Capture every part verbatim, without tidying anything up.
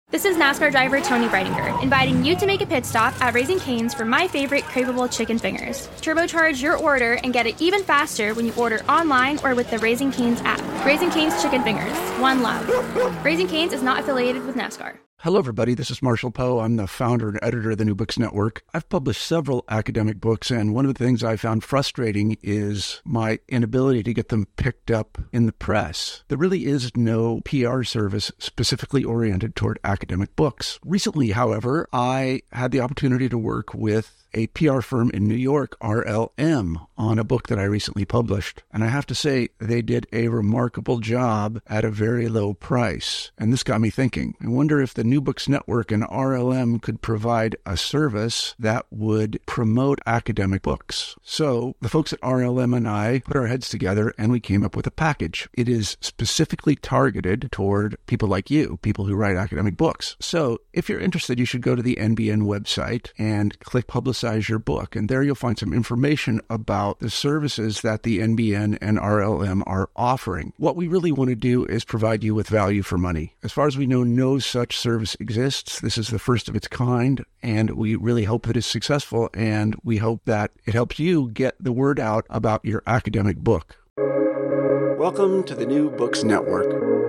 This is NASCAR driver Tony Breidinger, inviting you to make a pit stop at Raising Cane's for my favorite craveable chicken fingers. Turbocharge your order and get it even faster when you order online or with the Raising Cane's app. Raising Cane's Chicken Fingers, one love. Raising Cane's is not affiliated with NASCAR. Hello, everybody. This is Marshall Poe. I'm the founder and editor of the New Books Network. I've published several academic books, and one of the things I found frustrating is my inability to get them picked up in the press. There really is no P R service specifically oriented toward academic books. Recently, however, I had the opportunity to work with a P R firm in New York, R L M, on a book that I recently published. And I have to say, they did a remarkable job at a very low price. And this got me thinking. I wonder if the New Books Network and R L M could provide a service that would promote academic books. So the folks at R L M and I put our heads together and we came up with a package. It is specifically targeted toward people like you, people who write academic books. So if you're interested, you should go to the N B N website and click Publicize your book. And there you'll find some information about the services that the N B N and R L M are offering. What we really want to do is provide you with value for money. As far as we know, no such service exists. This is the first of its kind, and we really hope that it's successful, and we hope that it helps you get the word out about your academic book. Welcome to the New Books Network.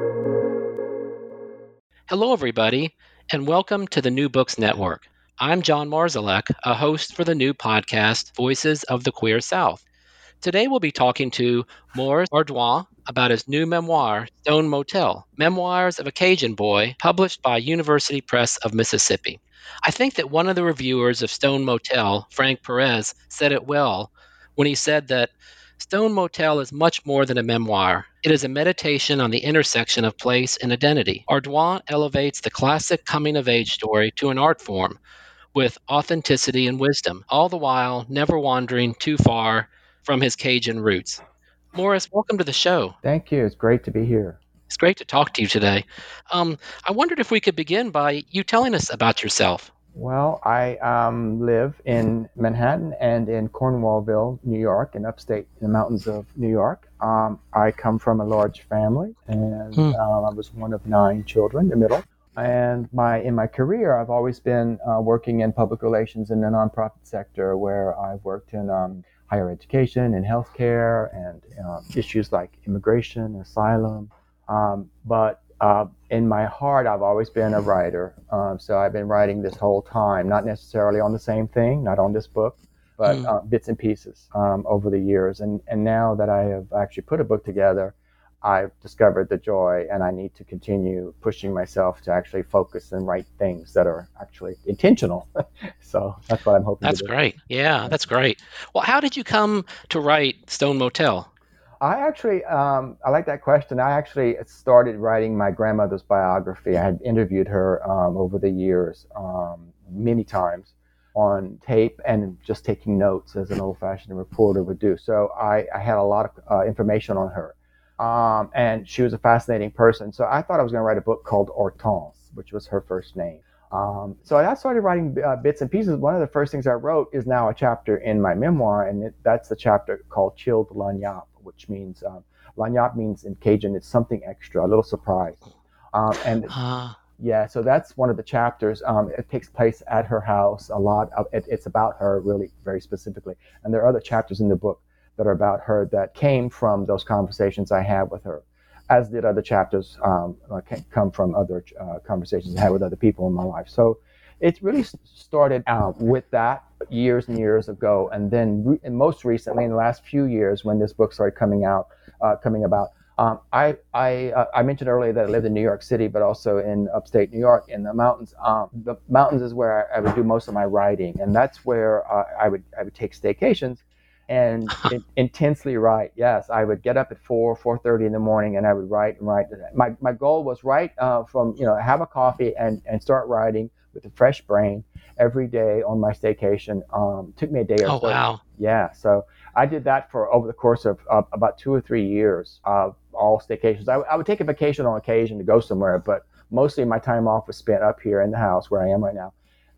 Hello, everybody, and welcome to the New Books Network. I'm John Marszalek, a host for the new podcast, Voices of the Queer South. Today we'll be talking to Maurice Ardoin about his new memoir, Stone Motel, Memoirs of a Cajun Boy, published by University Press of Mississippi. I think that one of the reviewers of Stone Motel, Frank Perez, said it well when he said that Stone Motel is much more than a memoir. It is a meditation on the intersection of place and identity. Ardoin elevates the classic coming-of-age story to an art form with authenticity and wisdom, all the while never wandering too far from his Cajun roots. Maurice, welcome to the show. Thank you. It's great to be here. It's great to talk to you today. Um, I wondered if we could begin by you telling us about yourself. Well, I um, live in Manhattan and in Cornwallville, New York, in upstate, in the mountains of New York. Um, I come from a large family, and hmm. uh, I was one of nine children, the middle. And my in my career, I've always been uh, working in public relations in the nonprofit sector, where I've worked in um, higher education and healthcare and um, issues like immigration, asylum. Um, but uh, in my heart, I've always been a writer. Um, so I've been writing this whole time, not necessarily on the same thing, not on this book, but mm. uh, bits and pieces um, over the years. And, and now that I have actually put a book together, I've discovered the joy, and I need to continue pushing myself to actually focus and write things that are actually intentional. So that's what I'm hoping That's to do. great. Yeah, that's great. Well, how did you come to write Stone Motel? I actually, um, I like that question. I actually started writing my grandmother's biography. I had interviewed her um, over the years um, many times on tape and just taking notes as an old-fashioned reporter would do. So I, I had a lot of uh, information on her. Um, and she was a fascinating person. So I thought I was going to write a book called Hortense, which was her first name. Um, so I started writing uh, bits and pieces. One of the first things I wrote is now a chapter in my memoir, and it, that's the chapter called Chilled Lagniappe, which means, um, Lagniappe means in Cajun, it's something extra, a little surprise. Um, and uh. yeah, so that's one of the chapters. Um, it takes place at her house a lot. Of, it, it's about her really very specifically. And there are other chapters in the book that are about her that came from those conversations I had with her, as did other chapters um, come from other uh, conversations I had with other people in my life. So it really started out with that years and years ago. And then re- and most recently, in the last few years, when this book started coming out, uh, coming about, um, I I, uh, I mentioned earlier that I lived in New York City, but also in upstate New York in the mountains. Um, the mountains is where I, I would do most of my writing. And that's where uh, I would I would take staycations. And in, intensely write. Yes, I would get up at four, four thirty in the morning, and I would write and write. My my goal was write uh, from you know have a coffee and, and start writing with a fresh brain every day on my staycation. Um, took me a day or oh, so. Oh wow! Yeah, so I did that for over the course of uh, about two or three years of all staycations. I, I would take a vacation on occasion to go somewhere, but mostly my time off was spent up here in the house where I am right now.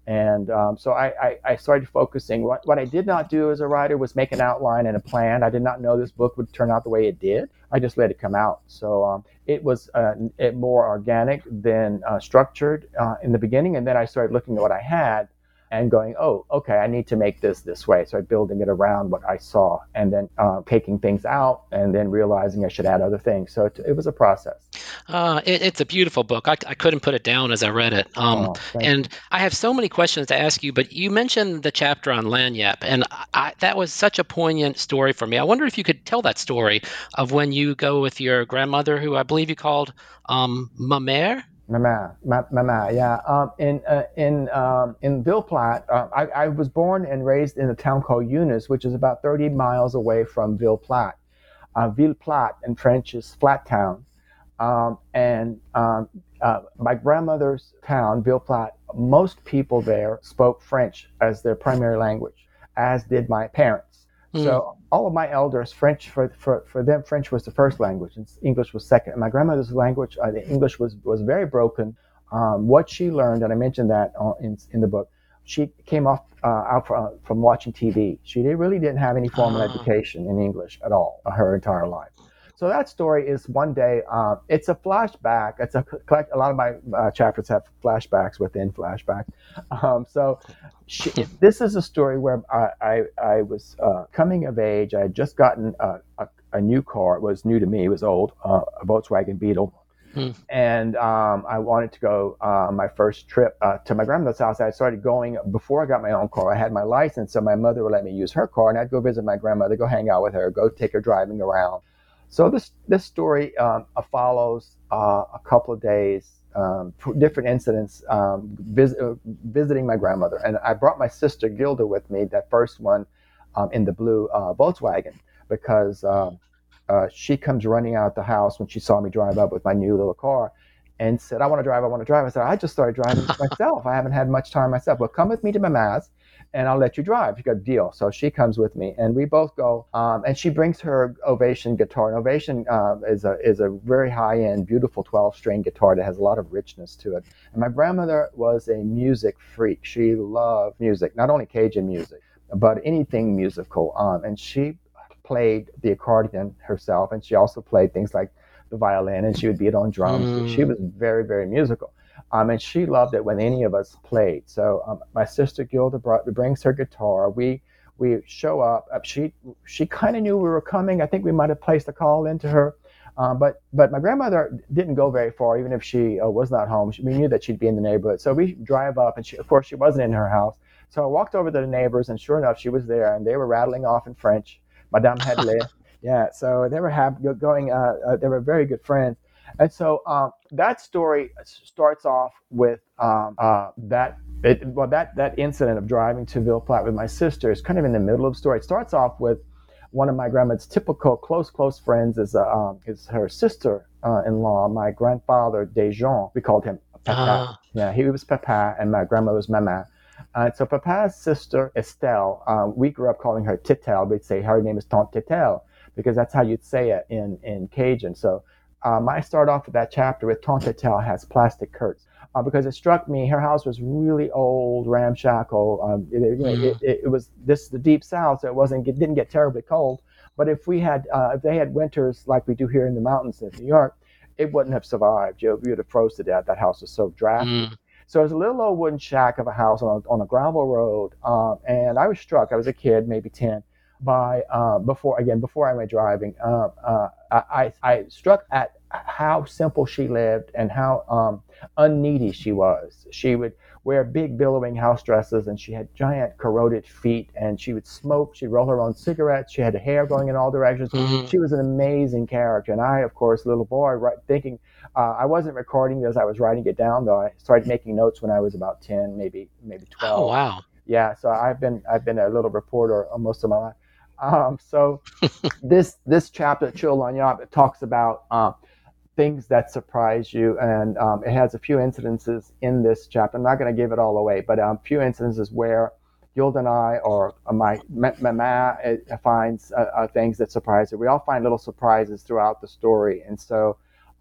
And um, so I, I, I started focusing. What, what I did not do as a writer was make an outline and a plan. I did not know this book would turn out the way it did. I just let it come out. So um, it was uh, it more organic than uh, structured uh, in the beginning. And then I started looking at what I had and going, oh, okay, I need to make this this way. So I'm building it around what I saw, and then uh, taking things out, and then realizing I should add other things. So it, it was a process. Uh, it, it's a beautiful book. I, I couldn't put it down as I read it. Um, Oh, thank and you. I have so many questions to ask you, but you mentioned the chapter on Lagniappe, and I, that was such a poignant story for me. I wonder if you could tell that story of when you go with your grandmother, who I believe you called um, ma mère. Mama, ma- mama, yeah. Um, in uh, in um, in Ville Platte, uh, I, I was born and raised in a town called Eunice, which is about thirty miles away from Ville Platte. Uh, Ville Platte in French is flat town. Um, and um, uh, my grandmother's town, Ville Platte, most people there spoke French as their primary language, as did my parents. Mm. So all of my elders, French for, for, for them, French was the first language, and English was second. And my grandmother's language, uh, the English was was very broken. Um, what she learned, and I mentioned that uh, in in the book, she came off uh, out from, uh, from watching T V. She did, really didn't have any formal Oh. education in English at all uh, her entire life. So that story is one day. Uh, it's a flashback. It's a collect. A lot of my uh, chapters have flashbacks within flashbacks. Um, so she, this is a story where I I, I was uh, coming of age. I had just gotten a, a, a new car. It was new to me. It was old, uh, a Volkswagen Beetle. Hmm. And um, I wanted to go uh, my first trip uh, to my grandmother's house. I started going before I got my own car. I had my license, so my mother would let me use her car, and I'd go visit my grandmother, go hang out with her, go take her driving around. So this this story um, uh, follows uh, a couple of days, um, different incidents, um, vis- uh, visiting my grandmother. And I brought my sister Gilda with me, that first one um, in the blue uh, Volkswagen, because um, uh, she comes running out the house when she saw me drive up with my new little car and said, I want to drive, I want to drive. I said, I just started driving myself. I haven't had much time myself. Well, come with me to Mama's, and I'll let you drive. You got a deal. So she comes with me, and we both go. Um, and she brings her Ovation guitar. And Ovation uh, is a is a very high end, beautiful twelve string guitar that has a lot of richness to it. And my grandmother was a music freak. She loved music, not only Cajun music, but anything musical. Um, and she played the accordion herself, and she also played things like the violin, and she would beat on drums. Mm. She was very, very musical. Um, and she loved it when any of us played. So um, my sister Gilda brought, brings her guitar. We we show up. Uh, she she kind of knew we were coming. I think we might have placed a call into her. Um, but but my grandmother didn't go very far, even if she uh, was not home. She, we knew that she'd be in the neighborhood. So we drive up, and she, of course she wasn't in her house. So I walked over to the neighbors, and sure enough, she was there, and they were rattling off in French. Madame Hadley. Yeah, so they were happy, going. Uh, uh, they were very good friends. And so um, that story starts off with um, uh, that. It, well, that that incident of driving to Ville Platte with my sister is kind of in the middle of the story. It starts off with one of my grandmother's typical close close friends is uh, um, is her sister-in-law, my grandfather Dejean. We called him Papa. Ah. Yeah, he was Papa, and my grandmother was Mama. Uh, so Papa's sister Estelle, um, we grew up calling her Titel. We'd say her name is Tante Titel, because that's how you'd say it in, in Cajun. So um, I start off with that chapter with Tante Titel has plastic curtains, uh, because it struck me her house was really old, ramshackle. Um, it, you know, Mm. it, it, it was this the deep south, so it wasn't it didn't get terribly cold. But if we had uh, if they had winters like we do here in the mountains of New York, it wouldn't have survived. You know, we would have froze to death. That house was so drafty. Mm. So it was a little old wooden shack of a house on a, on a gravel road, um, and I was struck. I was a kid, maybe ten, by uh, before again before I went driving. Uh, uh, I, I struck at how simple she lived and how um, unneedy she was. She would wear big billowing house dresses, and she had giant corroded feet, and she would smoke. She'd roll her own cigarettes. She had hair going in all directions. Mm. She was an amazing character, and I, of course, little boy, right, thinking. Uh, I wasn't recording as I was writing it down, though. I started making notes when I was about ten, maybe maybe twelve. Oh, wow. Yeah, so I've been I've been a little reporter most of my life. Um, so this this chapter, Chill Lagniappe, it talks about uh, things that surprise you, and um, it has a few incidences in this chapter. I'm not going to give it all away, but a um, few incidences where Gilda and I, or uh, my mama, uh, finds uh, uh, things that surprise her. We all find little surprises throughout the story, and so.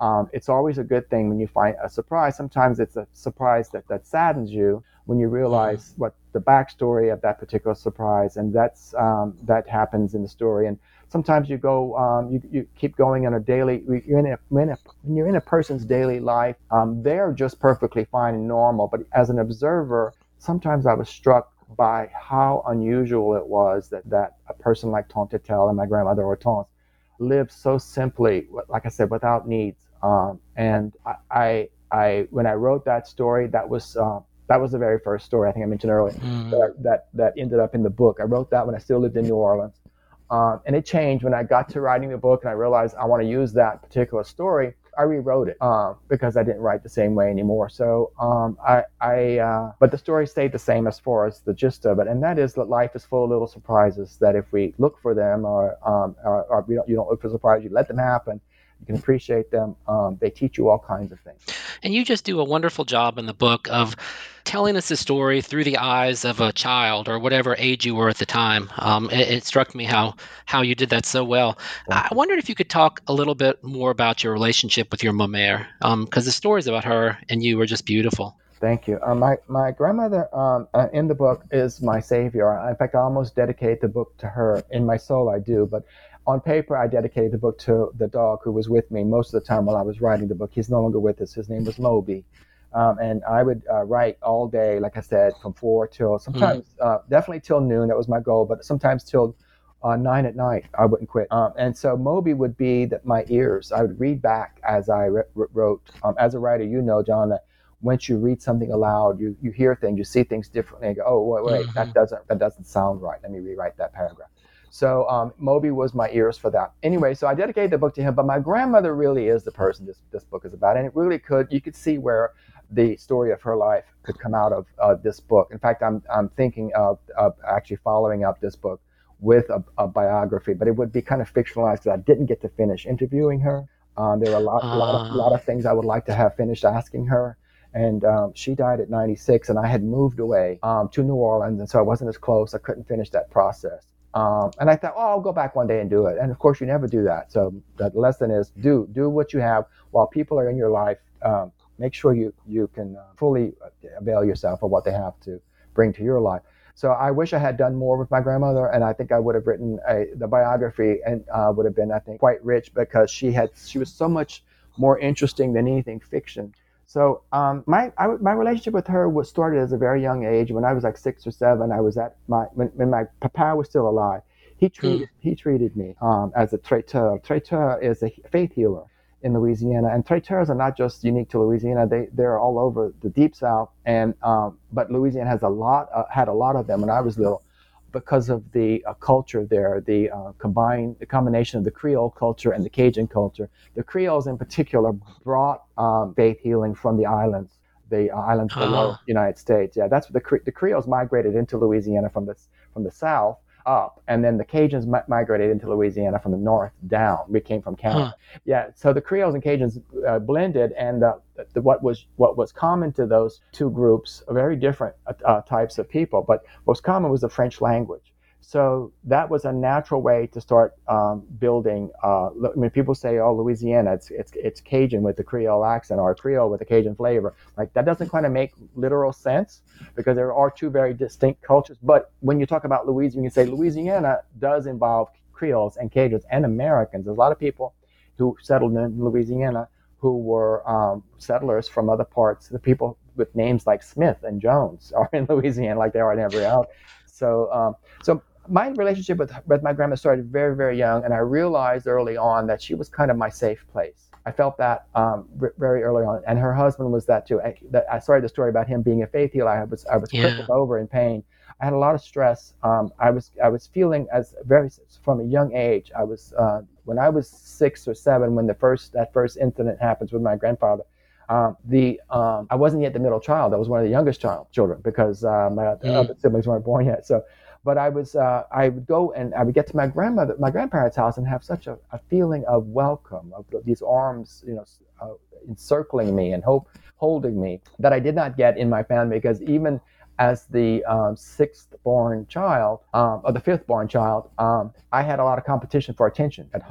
Um, it's always a good thing when you find a surprise. Sometimes it's a surprise that, that saddens you when you realize mm. what the backstory of that particular surprise, and that's um, that happens in the story. And sometimes you go, um, you, you keep going on a daily. You're in a, when, a, when you're in a person's daily life, um, they're just perfectly fine and normal. But as an observer, sometimes I was struck by how unusual it was that, that a person like Tante Tetel and my grandmother Hortense lived so simply, like I said, without needs. Um, and I, I, I, when I wrote that story, that was uh, that was the very first story I think I mentioned earlier mm. that, that that ended up in the book. I wrote that when I still lived in New Orleans, um, and it changed when I got to writing the book and I realized I want to use that particular story. I rewrote it uh, because I didn't write the same way anymore. So um, I, I uh, but the story stayed the same as far as the gist of it, and that is that life is full of little surprises. That if we look for them, or, um, or, or we don't, you don't look for surprises, you let them happen. You can appreciate them. Um, they teach you all kinds of things. And you just do a wonderful job in the book of telling us the story through the eyes of a child or whatever age you were at the time. Um, it, it struck me how how you did that so well. I wondered if you could talk a little bit more about your relationship with your mère, because um, the stories about her and you were just beautiful. Thank you. Uh, my my grandmother um, uh, in the book is my savior. In fact, I almost dedicate the book to her. In my soul, I do, but on paper, I dedicated the book to the dog who was with me most of the time while I was writing the book. He's no longer with us. His name was Moby. Um, and I would uh, write all day, like I said, from four till sometimes, mm. uh, definitely till noon. That was my goal, but sometimes till uh, nine at night. I wouldn't quit. Um, and so Moby would be the, my ears. I would read back as I re- wrote. Um, as a writer, you know, John, that once you read something aloud, you, you hear things, you see things differently. And you go, oh, wait, wait, mm-hmm. that doesn't that doesn't sound right. Let me rewrite that paragraph. So um, Moby was my ears for that. Anyway, so I dedicated the book to him, but my grandmother really is the person this, this book is about. And it really could, you could see where the story of her life could come out of uh, this book. In fact, I'm I'm thinking of, of actually following up this book with a, a biography, but it would be kind of fictionalized because I didn't get to finish interviewing her. Um, there were a lot, uh. a lot, of, lot of things I would like to have finished asking her. And um, she died at ninety-six, and I had moved away um, to New Orleans, and so I wasn't as close. I couldn't finish that process. Um, and I thought, oh, I'll go back one day and do it. And of course, you never do that. So the lesson is do do what you have while people are in your life. Um, make sure you you can uh, fully avail yourself of what they have to bring to your life. So I wish I had done more with my grandmother, and I think I would have written a, the biography, and uh, would have been, I think, quite rich because she had she was so much more interesting than anything fiction. So um, my I, my relationship with her was started as a very young age. When I was like six or seven, I was at my when, when my papa was still alive. He treated mm. he treated me um, as a traiteur. Traiteur is a faith healer in Louisiana, and traiteurs are not just unique to Louisiana. They they're all over the Deep South, and um, but Louisiana has a lot uh, had a lot of them when I was little, because of the uh, culture there, the uh, combined, the combination of the Creole culture and the Cajun culture. The Creoles in particular brought um, faith healing from the islands, the uh, islands of the uh-huh. United States. Yeah, that's what the Cre- the Creoles migrated into Louisiana from the from the south up, and then the Cajuns mi- migrated into Louisiana from the north down. We came from Canada. Huh. Yeah, so the Creoles and Cajuns uh, blended, and uh, the, what was what was common to those two groups are very different uh, types of people, but what was common was the French language. So that was a natural way to start um, building. Uh, I mean, people say, "Oh, Louisiana, it's it's it's Cajun with the Creole accent, or Creole with the Cajun flavor." Like that doesn't kind of make literal sense because there are two very distinct cultures. But when you talk about Louisiana, you can say Louisiana does involve Creoles and Cajuns and Americans. There's a lot of people who settled in Louisiana who were um, settlers from other parts. The people with names like Smith and Jones are in Louisiana, like they are in every out. So, um, so. My relationship with, with my grandma started very, very young, and I realized early on that she was kind of my safe place. I felt that um, r- very early on, and her husband was that too. I, that, I started the story about him being a faith healer. I was I was yeah. crippled over in pain. I had a lot of stress. Um, I was I was feeling as very from a young age. I was uh, when I was six or seven when the first that first incident happens with my grandfather. Um, the um, I wasn't yet the middle child. I was one of the youngest child children because uh, my mm. other siblings weren't born yet. So. But I was, uh, I would go and I would get to my grandmother, my grandparents' house, and have such a, a feeling of welcome, of these arms, you know, uh, encircling me and hope, holding me, that I did not get in my family. Because even as the um, sixth born child, um, or the fifth born child, um, I had a lot of competition for attention at home.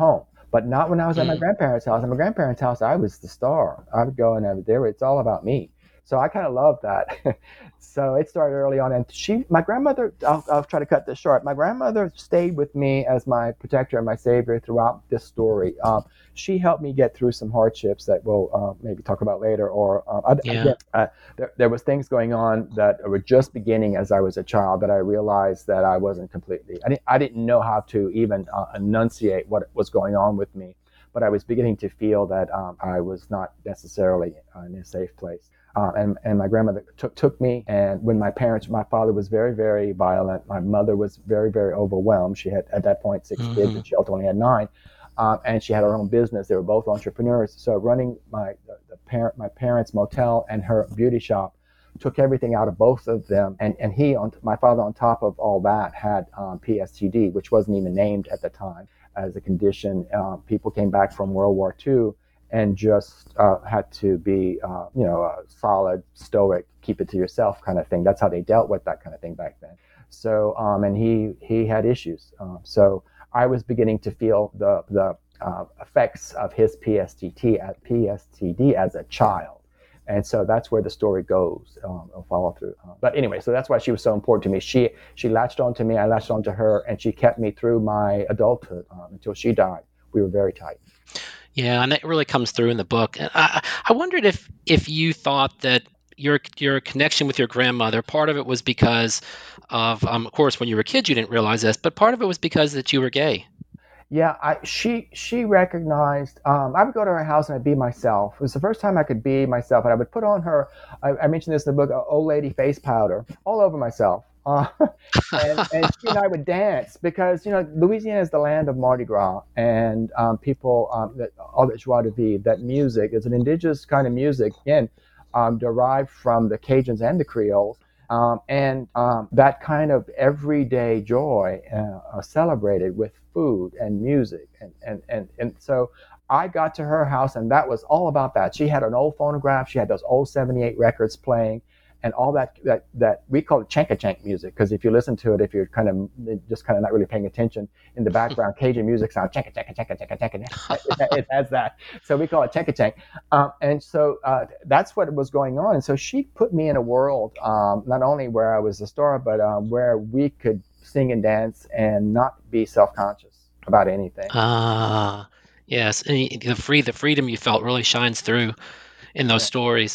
but not when I was at my Mm. grandparents' house. At my grandparents' house, I was the star. I would go and I would, there, it's all about me. So I kind of love that. So it started early on, and she, my grandmother, I'll, I'll try to cut this short. My grandmother stayed with me as my protector and my savior throughout this story. Um, she helped me get through some hardships that we'll uh, maybe talk about later. Or um, Yeah. again, uh, there, there was things going on that were just beginning as I was a child that I realized that I wasn't completely. I didn't, I didn't know how to even uh, enunciate what was going on with me, but I was beginning to feel that um, I was not necessarily uh, in a safe place. Uh, and, and my grandmother took took me, and when my parents, my father was very, very violent. My mother was very, very overwhelmed. She had, at that point, six Mhm. kids, and she ultimately had nine. Um, and she had her own business. They were both entrepreneurs. So running my the, the parent, my parents' motel and her beauty shop took everything out of both of them. And, and he, on my father, on top of all that, had um, P S T D, which wasn't even named at the time as a condition. Um, people came back from World War Two and just uh, had to be, uh, you know, a solid, stoic, keep it to yourself kind of thing. That's how they dealt with that kind of thing back then. So, um, and he he had issues. Um, so I was beginning to feel the the uh, effects of his P S T D at P S T D as a child. And so that's where the story goes, um, a follow through. Uh, but anyway, so that's why she was so important to me. She she latched on to me, I latched on to her, and she kept me through my adulthood um, until she died. We were very tight. Yeah, and it really comes through in the book. And I, I wondered if if you thought that your your connection with your grandmother, part of it was because of, um, of course, when you were kids, you didn't realize this, but part of it was because that you were gay. Yeah, I, she she recognized. Um, I would go to her house and I'd be myself. It was the first time I could be myself, and I would put on her. I, I mentioned this in the book, uh, old lady face powder all over myself. Uh, and, and she and I would dance because you know Louisiana is the land of Mardi Gras, and um, people um, that all that joie de vivre, that music is an indigenous kind of music, again, um, derived from the Cajuns and the Creoles. Um, and um, that kind of everyday joy uh, uh, celebrated with food and music. And, and, and, and so I got to her house, and that was all about that. She had an old phonograph. She had those old seventy-eight records playing, and all that that, that we call it chanka-chank music, because if you listen to it, if you're kind of just kind of not really paying attention, in the background, Cajun music sounds chanka-chanka, chanka-chanka, chanka. It has that. So we call it chanka-chank. Um, and so uh, that's what was going on. And so she put me in a world, um, not only where I was a star, but um, where we could sing and dance and not be self-conscious about anything. Ah, yes, and y- the free the freedom you felt really shines through in those Yeah. stories.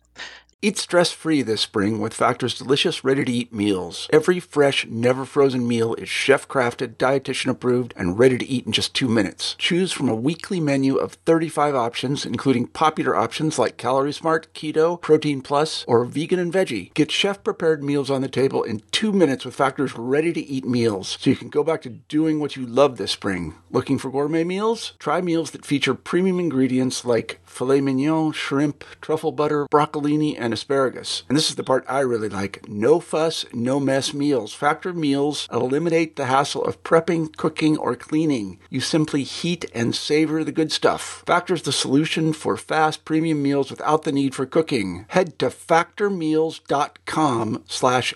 Eat stress-free this spring with Factor's delicious, ready-to-eat meals. Every fresh, never-frozen meal is chef-crafted, dietitian-approved, and ready to eat in just two minutes. Choose from a weekly menu of thirty-five options, including popular options like Calorie Smart, Keto, Protein Plus, or Vegan and Veggie. Get chef-prepared meals on the table in two minutes with Factor's ready-to-eat meals, so you can go back to doing what you love this spring. Looking for gourmet meals? Try meals that feature premium ingredients like filet mignon, shrimp, truffle butter, broccolini, and asparagus. And this is the part I really like. No fuss, no mess meals. Factor meals eliminate the hassle of prepping, cooking, or cleaning. You simply heat and savor the good stuff. Factor's the solution for fast premium meals without the need for cooking. Head to factormeals.com slash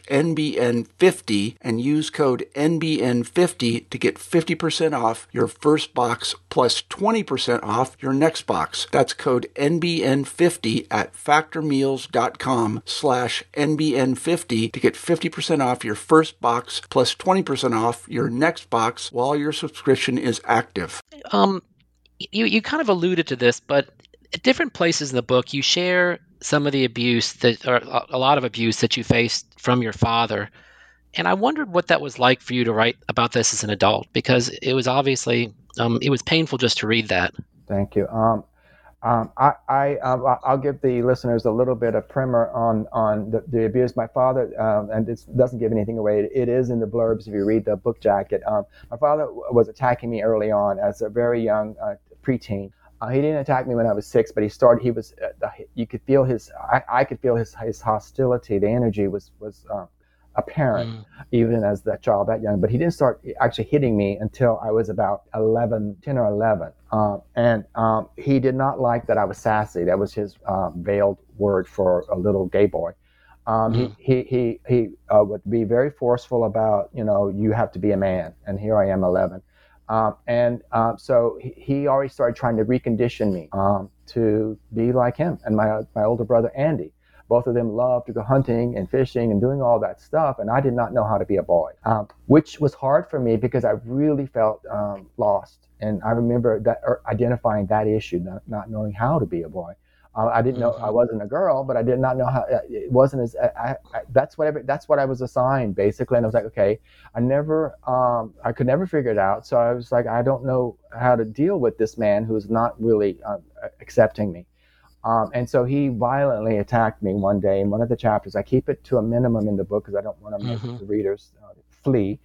NBN50 and use code N B N fifty to get fifty percent off your first box plus twenty percent off your next box. That's code N B N fifty at factormeals.com slash NBN50 to get fifty percent off your first box plus twenty percent off your next box while your subscription is active. Um, you you kind of alluded to this, but at different places in the book, you share some of the abuse that, or a a lot of abuse that you faced from your father. And I wondered what that was like for you to write about this as an adult, because it was obviously, um, it was painful just to read that. Thank you. Um, um, I, I, uh, I'll give the listeners a little bit of primer on on the, the abuse. My father, um, and this doesn't give anything away. It, it is in the blurbs if you read the book jacket. Um, my father was attacking me early on as a very young uh, preteen. Uh, he didn't attack me when I was six, but he started. He was. Uh, you could feel his. I, I could feel his his hostility. The energy was was. Uh, apparent Mm. even as that child that young, but he didn't start actually hitting me until I was about eleven, ten or eleven. Um, and um, he did not like that I was sassy. That was his uh, veiled word for a little gay boy. Um, Mm. he he he, he uh, would be very forceful about, you know, you have to be a man. And here I am, eleven. Um, and um, so he, he already started trying to recondition me um, to be like him and my my older brother Andy. Both of them loved to go hunting and fishing and doing all that stuff, and I did not know how to be a boy, um, which was hard for me because I really felt um, lost. And I remember that or identifying that issue, not, not knowing how to be a boy. Uh, I didn't know I wasn't a girl, but I did not know how. It wasn't as I, I, that's whatever. That's what I was assigned basically, and I was like, okay, I never, um, I could never figure it out. So I was like, I don't know how to deal with this man who's not really uh, accepting me. Um, and so he violently attacked me one day in one of the chapters. I keep it to a minimum in the book because I don't want to make mm-hmm. the readers uh, flee.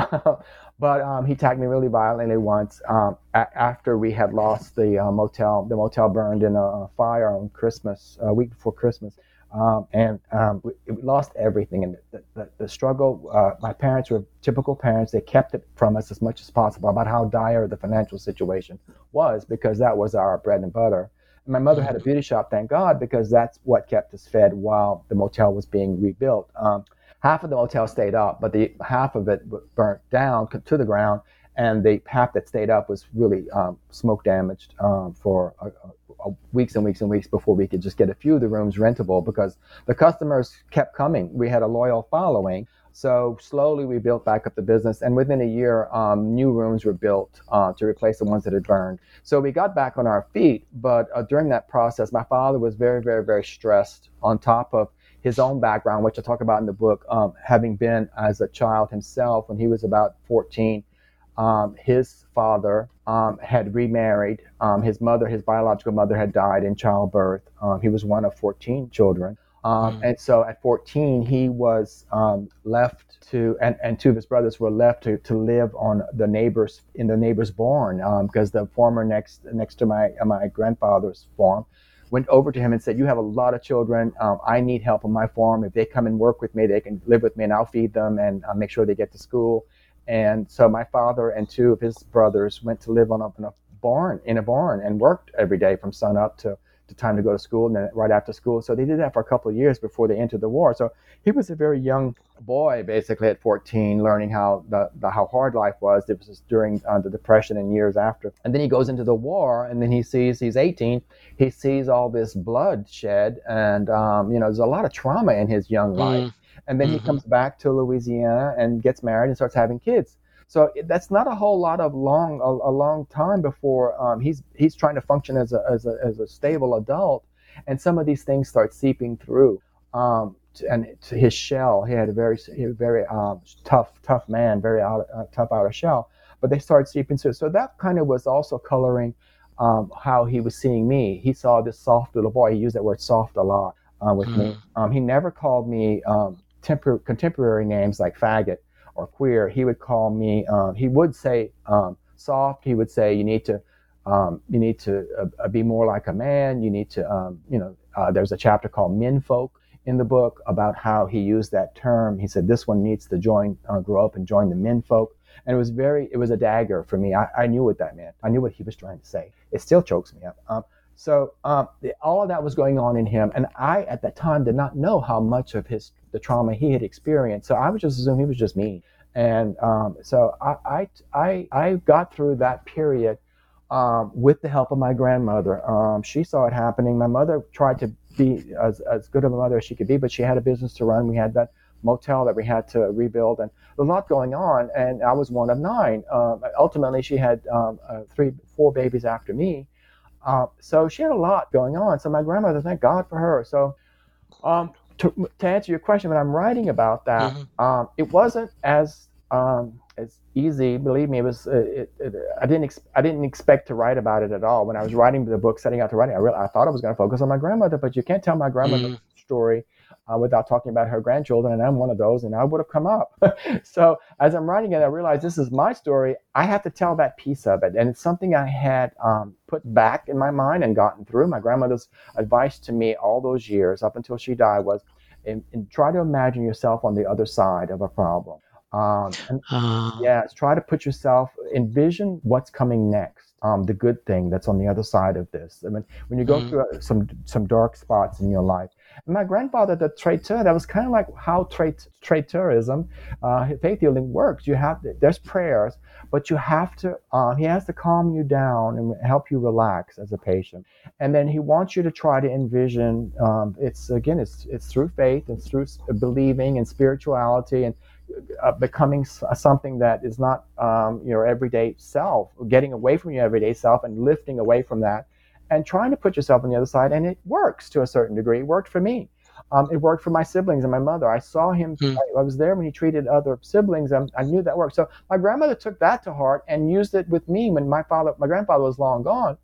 But um, he attacked me really violently once um, a- after we had lost the uh, motel. The motel burned in a fire on Christmas, a week before Christmas. Um, and um, we, we lost everything. And the, the, the struggle, uh, my parents were typical parents. They kept it from us as much as possible about how dire the financial situation was because that was our bread and butter. My mother had a beauty shop, thank God, because that's what kept us fed while the motel was being rebuilt. Um, half of the motel stayed up, but the half of it burnt down to the ground, and the half that stayed up was really um, smoke damaged um, for a, a, a weeks and weeks and weeks before we could just get a few of the rooms rentable because the customers kept coming. We had a loyal following. So slowly we built back up the business, and within a year, um, new rooms were built uh, to replace the ones that had burned. So we got back on our feet, but uh, during that process, my father was very, very, very stressed on top of his own background, which I talk about in the book, um, having been as a child himself when he was about fourteen. Um, his father um, had remarried. Um, his mother, his biological mother, had died in childbirth. Um, he was one of fourteen children. Um, mm. And so at fourteen, he was um, left to, and, and two of his brothers were left to, to live on the neighbors, in the neighbor's barn, um, because the farmer next next to my uh, my grandfather's farm went over to him and said, you have a lot of children. Um, I need help on my farm. If they come and work with me, they can live with me and I'll feed them and uh, make sure they get to school. And so my father and two of his brothers went to live on a, in a barn, in a barn and worked every day from sun up to to time to go to school and then right after school. So they did that for a couple of years before they entered the war. So he was a very young boy, basically at fourteen, learning how the, the how hard life was. It was during uh, the Depression and years after. And then he goes into the war, and then he sees, he's eighteen, he sees all this bloodshed, and um, you know, there's a lot of trauma in his young life. Mm. And then mm-hmm. he comes back to Louisiana and gets married and starts having kids. So that's not a whole lot of long, a, a long time before um, he's he's trying to function as a as a as a stable adult, and some of these things start seeping through. Um, to, and to his shell, he had a very he had a very um, tough tough man, very out, uh, tough outer shell. But they started seeping through. So that kind of was also coloring um, how he was seeing me. He saw this soft little boy. He used that word soft a lot uh, with mm. me. Um, he never called me um, tempor- contemporary names like faggot or queer. He would call me, um, he would say um, soft. He would say, you need to um, you need to uh, be more like a man. You need to, um, you know, uh, there's a chapter called Menfolk in the book about how he used that term. He said, this one needs to join, uh, grow up and join the menfolk. And it was very, it was a dagger for me. I, I knew what that meant. I knew what he was trying to say. It still chokes me up. Um, so um, the, all of that was going on in him. And I, at that time, did not know how much of his the trauma he had experienced. So I was just assuming he was just mean. And um, so I, I, I, I got through that period um, with the help of my grandmother. Um, she saw it happening. My mother tried to be as, as good of a mother as she could be, but she had a business to run. We had that motel that we had to rebuild, and a lot going on. And I was one of nine. Um, ultimately, she had um, uh, three, four babies after me. Uh, so she had a lot going on. So my grandmother, thank God for her. So um, to, to answer your question, when I'm writing about that, mm-hmm. um, it wasn't as um, as easy. Believe me, it was. It, it, I didn't. Ex- I didn't expect to write about it at all. When I was writing the book, setting out to write it, I, re- I thought I was going to focus on my grandmother, but you can't tell my grandmother's mm-hmm. story Uh, without talking about her grandchildren, and I'm one of those, and I would have come up. So as I'm writing it, I realized this is my story. I have to tell that piece of it, and it's something I had um, put back in my mind and gotten through. My grandmother's advice to me all those years, up until she died, was in, in try to imagine yourself on the other side of a problem. Um, and uh. Yes, try to put yourself, envision what's coming next. Um, the good thing that's on the other side of this. I mean, when you go mm-hmm. through some some dark spots in your life, And my grandfather, the traiteur, that was kind of like how trait, traiteurism, uh, faith healing works. You have, there's prayers, but you have to, uh, he has to calm you down and help you relax as a patient. And then he wants you to try to envision, um, it's, again, it's, it's through faith and through believing and spirituality and uh, becoming something that is not um, your everyday self, getting away from your everyday self and lifting away from that and trying to put yourself on the other side. And it works to a certain degree. It worked for me. Um, it worked for my siblings and my mother. I saw him, mm. I, I was there when he treated other siblings, and I knew that worked. So my grandmother took that to heart and used it with me when my father, my grandfather was long gone.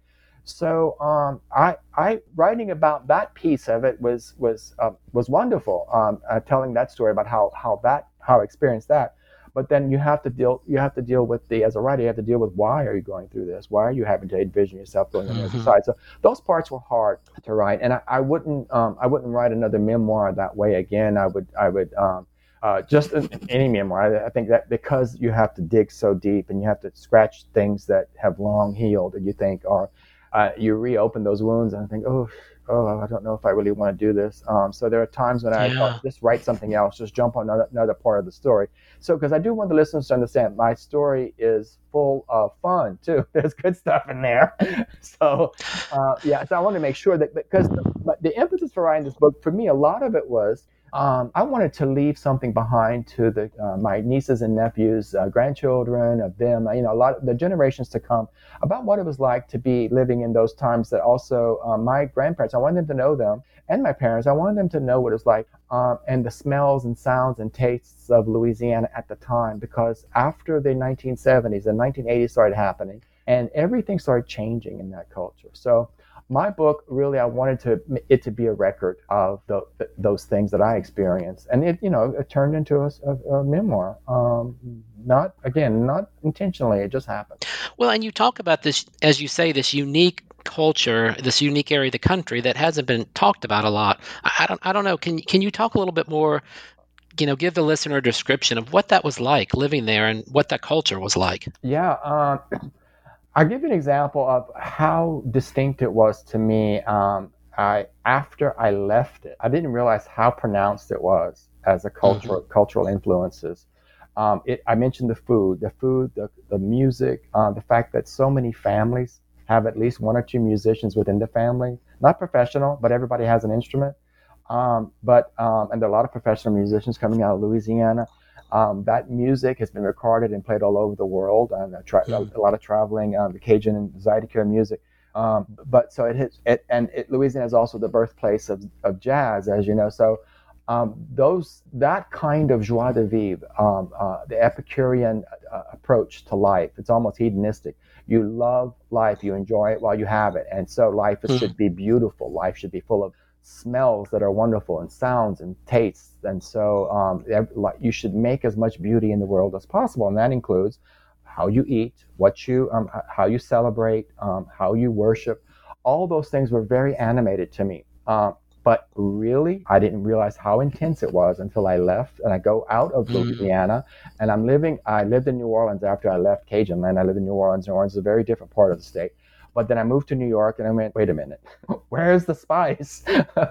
So um, I, I writing about that piece of it was was uh, was wonderful. Um, uh, telling that story about how how that how I experienced that. But then you have to deal you have to deal with the as a writer you have to deal with why are you going through this? Why are you having to envision yourself going on the other side? So those parts were hard to write, and I, I wouldn't um, I wouldn't write another memoir that way again. I would I would. Um, Uh, just in, in any memoir, I, I think that because you have to dig so deep and you have to scratch things that have long healed and you think are, uh, you reopen those wounds and think, oh, oh, I don't know if I really want to do this. Um, so there are times when I yeah. thought, just write something else, just jump on another, another part of the story. So, because I do want the listeners to understand, my story is full of fun too. There's good stuff in there. so, uh, yeah, so I want to make sure that, because the, the emphasis for writing this book, for me, a lot of it was, Um, I wanted to leave something behind to the uh, my nieces and nephews, uh, grandchildren of them, you know, a lot of the generations to come, about what it was like to be living in those times. That also uh, my grandparents, I wanted them to know them, and my parents, I wanted them to know what it was like, um, and the smells and sounds and tastes of Louisiana at the time. Because after the nineteen seventies, the nineteen eighties started happening, and everything started changing in that culture. So my book, really, I wanted to it to be a record of the, those things that I experienced, and it, you know, it turned into a, a, a memoir. Um, not again, not intentionally; it just happened. Well, and you talk about this, as you say, this unique culture, this unique area of the country that hasn't been talked about a lot. I, I don't, I don't know. Can can you talk a little bit more? You know, give the listener a description of what that was like living there and what that culture was like. Yeah. Um, I'll give you an example of how distinct it was to me. Um, I after I left it, I didn't realize how pronounced it was as a cultural mm-hmm. cultural influences. Um, it, I mentioned the food, the food, the, the music, uh, the fact that so many families have at least one or two musicians within the family. Not professional, but everybody has an instrument. Um, but um, and there are a lot of professional musicians coming out of Louisiana. Um, that music has been recorded and played all over the world. Um, tra- mm. A lot of traveling, um, the Cajun and Zydeco music. Um, but so it hits, it, and it, Louisiana is also the birthplace of, of jazz, as you know. So um, those that kind of joie de vivre, um, uh, the Epicurean uh, approach to life, it's almost hedonistic. You love life, you enjoy it while you have it, and so life mm. should be beautiful. Life should be full of smells that are wonderful and sounds and tastes, and so um, you should make as much beauty in the world as possible, and that includes how you eat, what you, um, how you celebrate, um, how you worship. All those things were very animated to me, uh, but really, I didn't realize how intense it was until I left, and I go out of Louisiana, mm. and I'm living. I lived in New Orleans after I left Cajun land. I lived in New Orleans. New Orleans is a very different part of the state. But then I moved to New York and I went, wait a minute, where's the spice?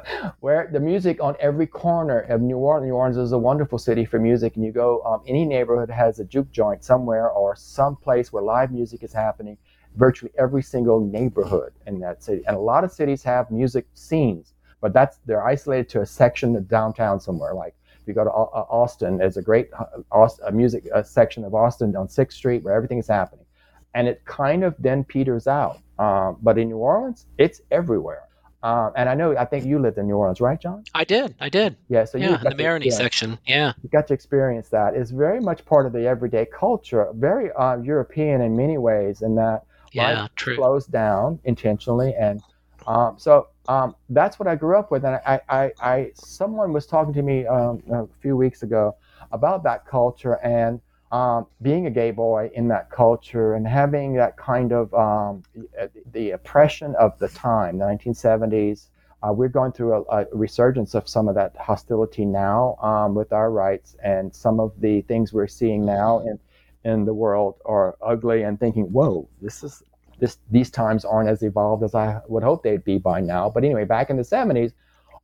Where the music on every corner of New Orleans. New Orleans is a wonderful city for music. And you go, um, any neighborhood has a juke joint somewhere or some place where live music is happening. Virtually every single neighborhood in that city. And a lot of cities have music scenes, but that's they're isolated to a section of downtown somewhere. Like if you go to Austin, there's a great uh, music uh, section of Austin on sixth street where everything is happening. And it kind of then peters out. Um, but in New Orleans, it's everywhere. Um, and I know, I think you lived in New Orleans, right, John? I did, I did. Yeah, so yeah, you in the Marigny section, yeah. You got to experience that. It's very much part of the everyday culture, very uh, European in many ways, in that yeah, life true. slows down intentionally. And um, so um, that's what I grew up with. And I, I, I, someone was talking to me um, a few weeks ago about that culture and Um, being a gay boy in that culture and having that kind of um, the oppression of the time, the nineteen seventies. Uh, we're going through a, a resurgence of some of that hostility now um, with our rights, and some of the things we're seeing now in in the world are ugly. And thinking, whoa, this is this these times aren't as evolved as I would hope they'd be by now. But anyway, back in the seventies,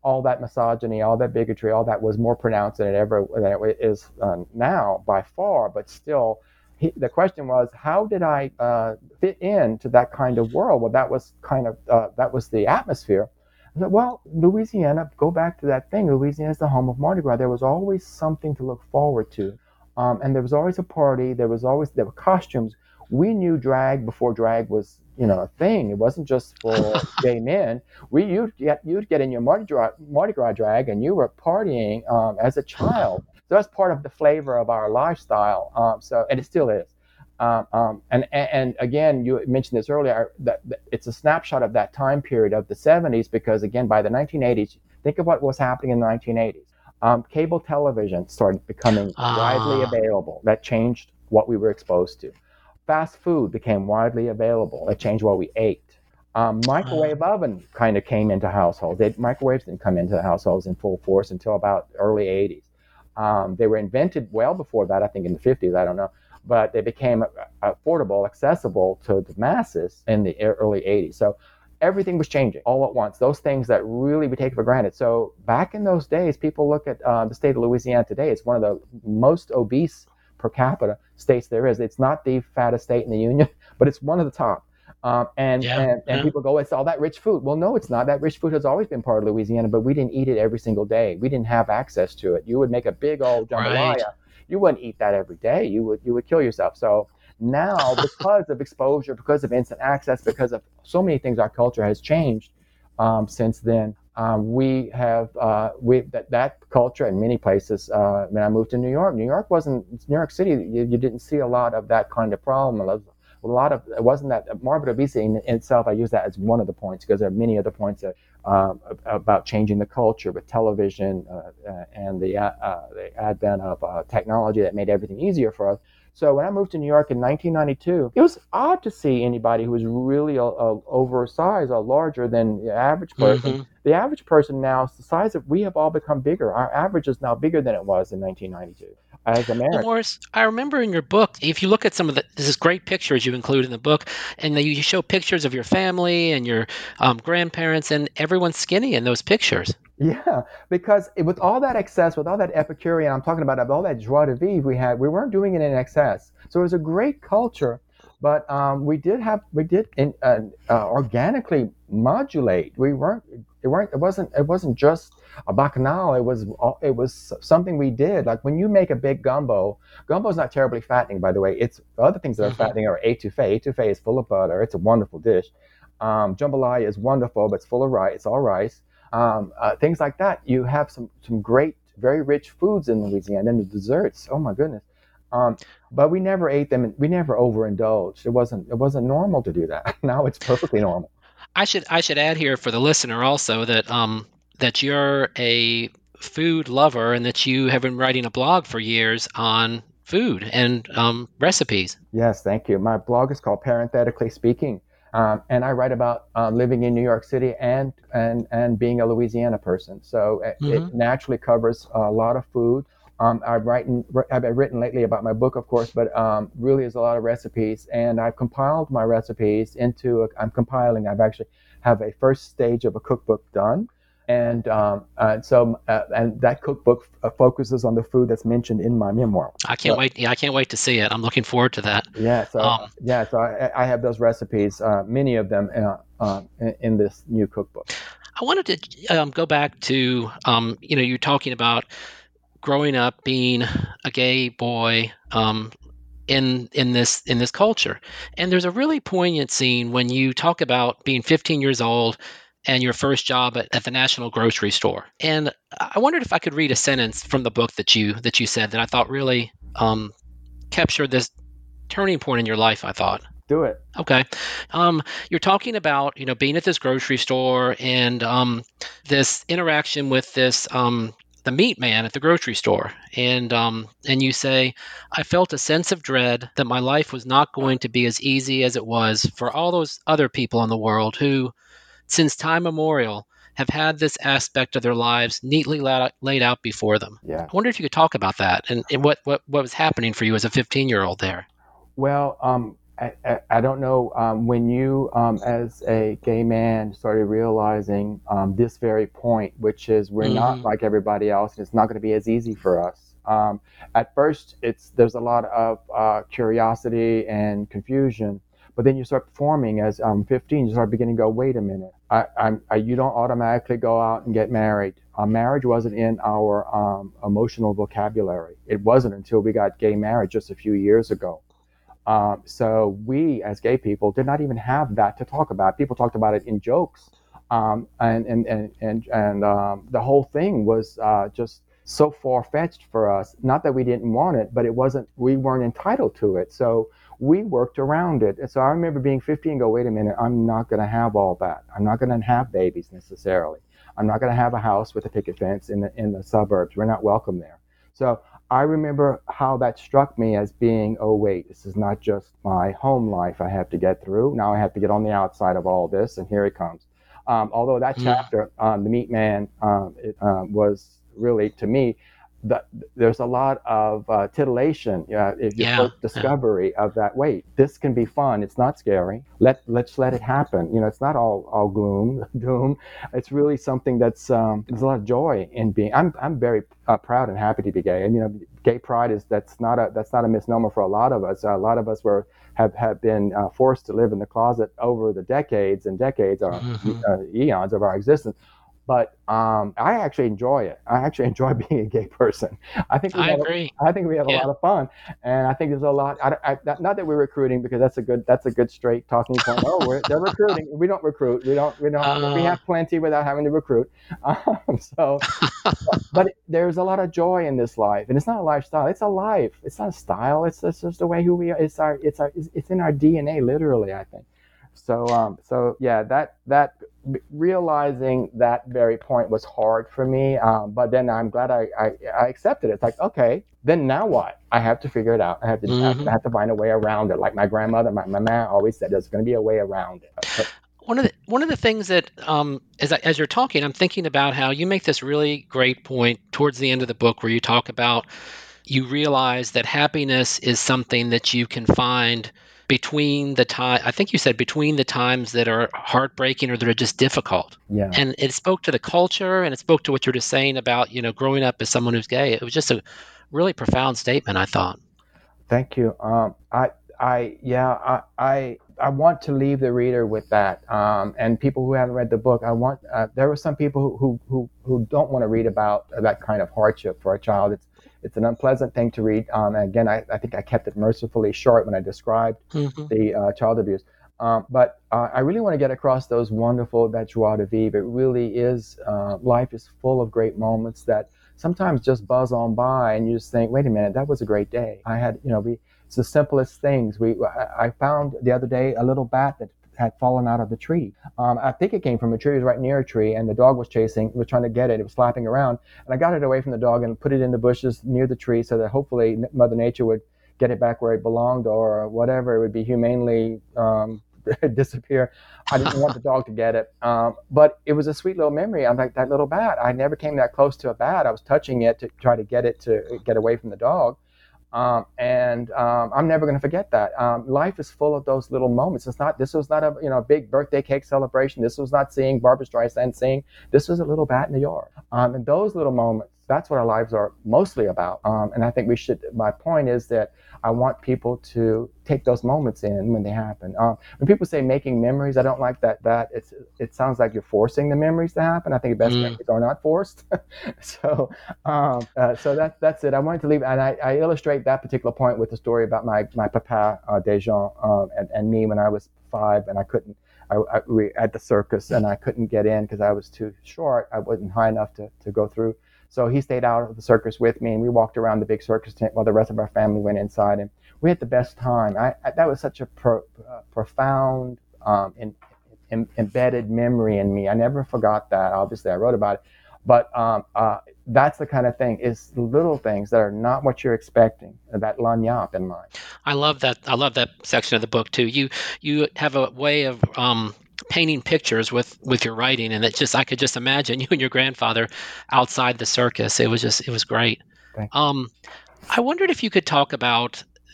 all that misogyny, all that bigotry, all that was more pronounced than it ever than it is uh, now by far. But still, he, the question was, how did I uh, fit into that kind of world? Well, that was kind of uh, that was the atmosphere. I said, well, Louisiana, go back to that thing. Louisiana is the home of Mardi Gras. There was always something to look forward to. Um, and there was always a party. There was always, there were costumes. We knew drag before drag was, you know, a thing. It wasn't just for gay men. We, you'd get, you'd get in your Mardi Gras, Mardi Gras drag and you were partying um, as a child. So that's part of the flavor of our lifestyle. Um, so, and it still is. Um, um, and, and and again, you mentioned this earlier, that, that it's a snapshot of that time period of the seventies, because again, by the nineteen eighties, think of what was happening in the nineteen eighties. Um, cable television started becoming Ah. widely available. That changed what we were exposed to. Fast food became widely available. That changed what we ate. Um, microwave uh. oven kind of came into households. They, microwaves didn't come into the households in full force until about early eighties. Um, they were invented well before that, I think in the fifties, I don't know. But they became affordable, accessible to the masses in the early eighties. So everything was changing all at once. Those things that really we take for granted. So back in those days, people look at uh, the state of Louisiana today. It's one of the most obese per capita states there is. It's not the fattest state in the union, but it's one of the top. Um, and, yeah, and and yeah. people go, it's all that rich food. Well, no, it's not. That rich food has always been part of Louisiana, but we didn't eat it every single day. We didn't have access to it. You would make a big old jambalaya. Right. You wouldn't eat that every day. You would you would kill yourself. So now, because of exposure, because of instant access, because of so many things, our culture has changed um, since then. Um, we have uh, we that, that culture in many places. Uh, when I moved to New York, New York wasn't New York City. You, you didn't see a lot of that kind of problem. A lot, a lot of it wasn't that morbid obesity in, in itself. I use that as one of the points because there are many other points that, uh, about changing the culture with television uh, uh, and the uh, the advent of uh, technology that made everything easier for us. So when I moved to New York in nineteen ninety-two, it was odd to see anybody who was really a, a oversized or larger than the average person. Mm-hmm. The average person now, the size of, we have all become bigger. Our average is now bigger than it was in nineteen ninety-two as Americans. Well, Morris, I remember in your book, if you look at some of the, this is great pictures you include in the book, and you show pictures of your family and your um, grandparents, and everyone's skinny in those pictures. Yeah, because it, with all that excess, with all that Epicurean, I'm talking about all that joie de vivre we had, we weren't doing it in excess. So it was a great culture, but um, we did have, we did in, uh, uh, organically modulate. We weren't, it weren't, it wasn't, it wasn't just a bacchanal. It was, it was something we did. Like when you make a big gumbo, gumbo is not terribly fattening, by the way. It's other things that are mm-hmm. fattening are etouffee. Etouffee is full of butter. It's a wonderful dish. Um, jambalaya is wonderful, but it's full of rice. It's all rice. Um, uh, things like that. You have some, some great, very rich foods in Louisiana, and the desserts. Oh my goodness! Um, but we never ate them. We never overindulged. It wasn't. It wasn't normal to do that. Now it's perfectly normal. I should. I should add here for the listener also that um, that you're a food lover and that you have been writing a blog for years on food and um, recipes. Yes, thank you. My blog is called Parenthetically Speaking. Um, and I write about uh, living in New York City and and and being a Louisiana person. So it, mm-hmm. it naturally covers a lot of food. Um, I've written I've written lately about my book, of course, but um, really is a lot of recipes. And I've compiled my recipes into. A, I'm compiling. I've actually have a first stage of a cookbook done, and um, uh, so uh, and that cookbook uh, focuses on the food that's mentioned in my memoir. I can't so, wait. Yeah, I can't wait to see it. I'm looking forward to that. Yeah. So um, yeah. So I, I have those recipes, uh, many of them, uh, uh, in, in this new cookbook. I wanted to um, go back to um, you know, you're talking about growing up being a gay boy um, in in this in this culture, and there's a really poignant scene when you talk about being fifteen years old and your first job at, at the National Grocery Store. And I wondered if I could read a sentence from the book that you that you said that I thought really um, captured this turning point in your life, I thought. Do it. Okay. Um, you're talking about, you know, being at this grocery store and um, this interaction with this um, the meat man at the grocery store. And um, and you say, I felt a sense of dread that my life was not going to be as easy as it was for all those other people in the world who, since time immemorial, have had this aspect of their lives neatly la- laid out before them. Yeah. I wonder if you could talk about that and, and what, what, what was happening for you as a fifteen-year-old there. Well, um, I, I, I don't know um, when you, um, as a gay man, started realizing um, this very point, which is we're not Mm-hmm. like everybody else, and it's not going to be as easy for us. Um, at first, it's there's a lot of uh, curiosity and confusion, but then you start performing. As um, fifteen, you start beginning to go, wait a minute, I, I'm, I, you don't automatically go out and get married. Uh, marriage wasn't in our um, emotional vocabulary. It wasn't until we got gay marriage just a few years ago. Um, so we, as gay people, did not even have that to talk about. People talked about it in jokes, um, and and and and, and um, the whole thing was uh, just so far-fetched for us. Not that we didn't want it, but it wasn't. We weren't entitled to it. So we worked around it. And so I remember being fifteen and go, wait a minute, I'm not going to have all that. I'm not going to have babies necessarily. I'm not going to have a house with a picket fence in the in the suburbs. We're not welcome there. So I remember how that struck me as being, oh, wait, this is not just my home life I have to get through. Now I have to get on the outside of all this, and here it comes. Um, although that Mm. chapter, um, The Meat Man, um, it, uh, was really, to me, the, there's a lot of uh, titillation, uh, if your Yeah, first yeah. discovery of that, wait, this can be fun. It's not scary. Let, let's let it happen. You know, it's not all, all gloom, doom. It's really something that's, um, there's a lot of joy in being, I'm, I'm very uh, proud and happy to be gay. And, you know, gay pride is, that's not a, that's not a misnomer for a lot of us. A lot of us were, have, have been uh, forced to live in the closet over the decades and decades or Mhm. uh, eons of our existence. But um, I actually enjoy it. I actually enjoy being a gay person. I think we I have. agree. A, I think we have Yeah. a lot of fun, and I think there's a lot. I, I, not, not that we're recruiting, because that's a good. That's a good straight talking point. Oh, we're, they're recruiting. We don't recruit. We don't. We don't. We Uh, have plenty without having to recruit. Um, so, but there's a lot of joy in this life, and it's not a lifestyle. It's a life. It's not a style. It's, it's just the way who we are. It's our. It's our. It's, it's in our D N A, literally. I think. So, um, so yeah, that that realizing that very point was hard for me. Um, but then I'm glad I, I, I accepted it. It's like, okay, then now what? I have to figure it out. I have to Mhm. I have to find a way around it. Like my grandmother, my, my man always said, there's going to be a way around it. But, One of the one of the things that um, as I, as you're talking, I'm thinking about how you make this really great point towards the end of the book, where you talk about you realize that happiness is something that you can find between the time. I think you said between the times that are heartbreaking or that are just difficult. yeah. And it spoke to the culture, and it spoke to what you're just saying about you know growing up as someone who's gay. It was just a really profound statement, I thought. Thank you. Um, I, I, yeah, I, I, I want to leave the reader with that. Um, and people who haven't read the book, I want. Uh, there are some people who, who, who don't want to read about that kind of hardship for a child. It's, it's an unpleasant thing to read. Um, and again, I, I think I kept it mercifully short when I described Mhm. the uh, child abuse. Um, but uh, I really want to get across those wonderful, that joie de vivre. It really is. Uh, life is full of great moments that sometimes just buzz on by, and you just think, wait a minute, that was a great day. I had, you know, we, it's the simplest things. We, I, I found the other day a little bat that had fallen out of the tree. Um, I think it came from a tree. It was right near a tree, and the dog was chasing, was trying to get it. It was flapping around, and I got it away from the dog and put it in the bushes near the tree so that hopefully Mother Nature would get it back where it belonged, or whatever, it would be humanely um, disappear. I didn't want the dog to get it. Um, but it was a sweet little memory. I'm like, that little bat. I never came that close to a bat. I was touching it to try to get it to get away from the dog. Um, and um, I'm never going to forget that. Um, life is full of those little moments. It's not. This was not a you know big birthday cake celebration. This was not seeing Barbra Streisand sing. This was a little bat in the yard. Um, and those little moments, that's what our lives are mostly about. Um, and I think we should. My point is that I want people to take those moments in when they happen. Um, when people say making memories, I don't like that. That it's it sounds like you're forcing the memories to happen. I think the best Mm. memories are not forced. so um, uh, so that's that's it. I wanted to leave, and I, I illustrate that particular point with the story about my my papa uh, Dejan um, and, and me when I was five, and I couldn't. I, I, we at the circus, and I couldn't get in because I was too short. I wasn't high enough to, to go through. So he stayed out of the circus with me, and we walked around the big circus tent while the rest of our family went inside, and we had the best time. I, I, that was such a pro, uh, profound, um, in, in, embedded memory in me. I never forgot that. Obviously, I wrote about it, but um, uh, that's the kind of thing. Is little things that are not what you're expecting. That lagniappe in mind. I love that. I love that section of the book too. You you have a way of um, painting pictures with with your writing, and it just I could just imagine you and your grandfather outside the circus. It was just it was great. Thank Um, I wondered if you could talk about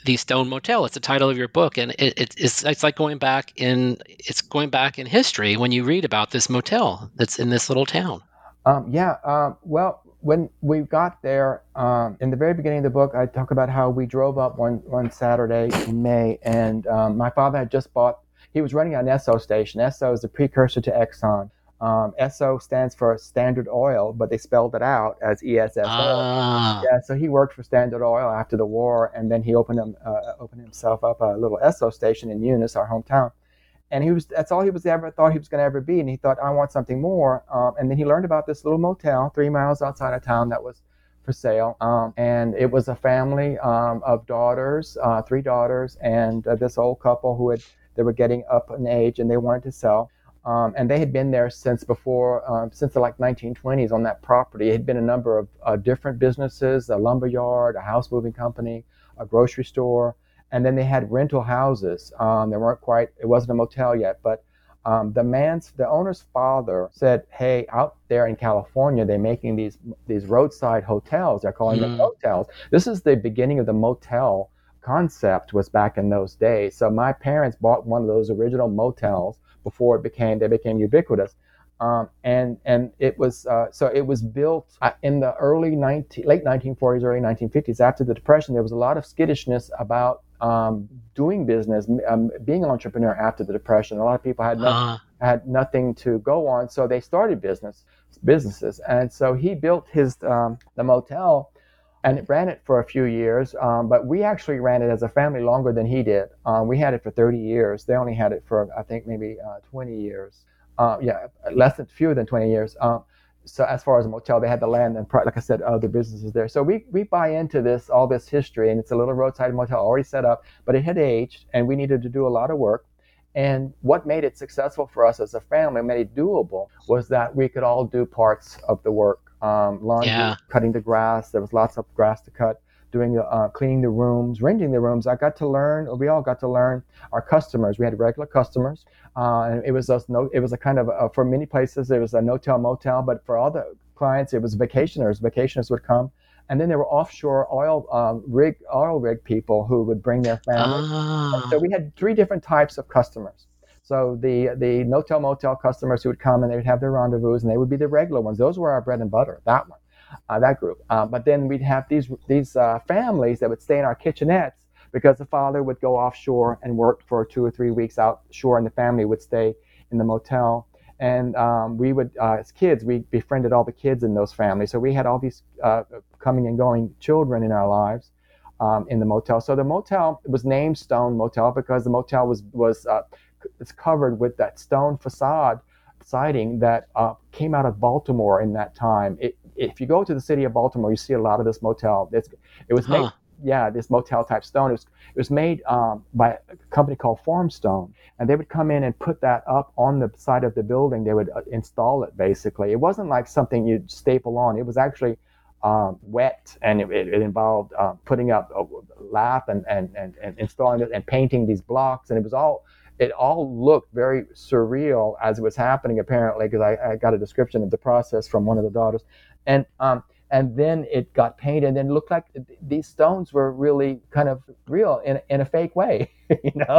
the Stone Motel. It's the title of your book, and it, it, it's it's like going back in it's going back in history when you read about this motel that's in this little town. Um, yeah. Um, well, when we got there, um, in the very beginning of the book, I talk about how we drove up one one Saturday in May, and um, my father had just bought. He was running an Esso station. Esso is the precursor to Exxon. Um, Esso stands for Standard Oil, but they spelled it out as E S S O. Ah. Yeah, so he worked for Standard Oil after the war, and then he opened him, uh, opened himself up a little Esso station in Eunice, our hometown. And he was—that's all he was ever thought he was going to ever be. And he thought, I want something more. Um, and then he learned about this little motel three miles outside of town that was for sale. Um, and it was a family um, of daughters, uh, three daughters, and uh, this old couple who had they were getting up in age, and they wanted to sell. Um, and they had been there since before, um, since the like nineteen twenties on that property. It had been a number of uh, different businesses, a lumber yard, a house moving company, a grocery store, and then they had rental houses. Um, they weren't quite, it wasn't a motel yet, but um, the man's, the owner's father said, hey, out there in California, they're making these these roadside hotels. They're calling mm. them motels. This is the beginning of the motel concept was back in those days. So my parents bought one of those original motels before it became they became ubiquitous, um, and and it was uh, so it was built in the early nineteen late nineteen forties, early nineteen fifties. After the Depression, there was a lot of skittishness about um, doing business, um, being an entrepreneur after the Depression. A lot of people had no, uh-huh. had nothing to go on, so they started business businesses. And so he built his um, the motel. And it ran it for a few years, um, but we actually ran it as a family longer than he did. Um, we had it for thirty years. They only had it for, I think, maybe uh, twenty years. Uh, yeah, less than, fewer than twenty years. Um, so as far as a motel, they had the land and, like I said, other businesses there. So we, we buy into this, all this history, and it's a little roadside motel already set up, but it had aged, and we needed to do a lot of work. And what made it successful for us as a family, made it doable, was that we could all do parts of the work. Um, laundry, yeah. cutting the grass. There was lots of grass to cut. Doing the uh, cleaning the rooms, renting the rooms. I got to learn. Or we all got to learn our customers. We had regular customers, uh, and it was a no. It was a kind of a, for many places it was a no-tell motel, but for all the clients it was vacationers. Vacationers would come, and then there were offshore oil um, rig oil rig people who would bring their families. Ah. So we had three different types of customers. So the the no-tell motel customers who would come and they would have their rendezvous, and they would be the regular ones. Those were our bread and butter, that one, uh, that group. Uh, but then we'd have these these uh, families that would stay in our kitchenettes because the father would go offshore and work for two or three weeks outshore, and the family would stay in the motel. And um, we would, uh, as kids, we befriended all the kids in those families. So we had all these uh, coming and going children in our lives um, in the motel. So the motel was named Stone Motel because the motel was was uh, it's covered with that stone facade siding that uh, came out of Baltimore in that time. It, if you go to the city of Baltimore, you see a lot of this motel. It's, it was huh. made, yeah, this motel type stone. It was, it was made um, by a company called Formstone, and they would come in and put that up on the side of the building. They would uh, install it basically. It wasn't like something you'd staple on. It was actually um, wet, and it, it, it involved uh, putting up a lath and, and, and, and installing it and painting these blocks, and it was all. It all looked very surreal as it was happening, apparently, because I, I got a description of the process from one of the daughters. And um, and then it got painted, and it looked like these stones were really kind of real in, in a fake way, you know?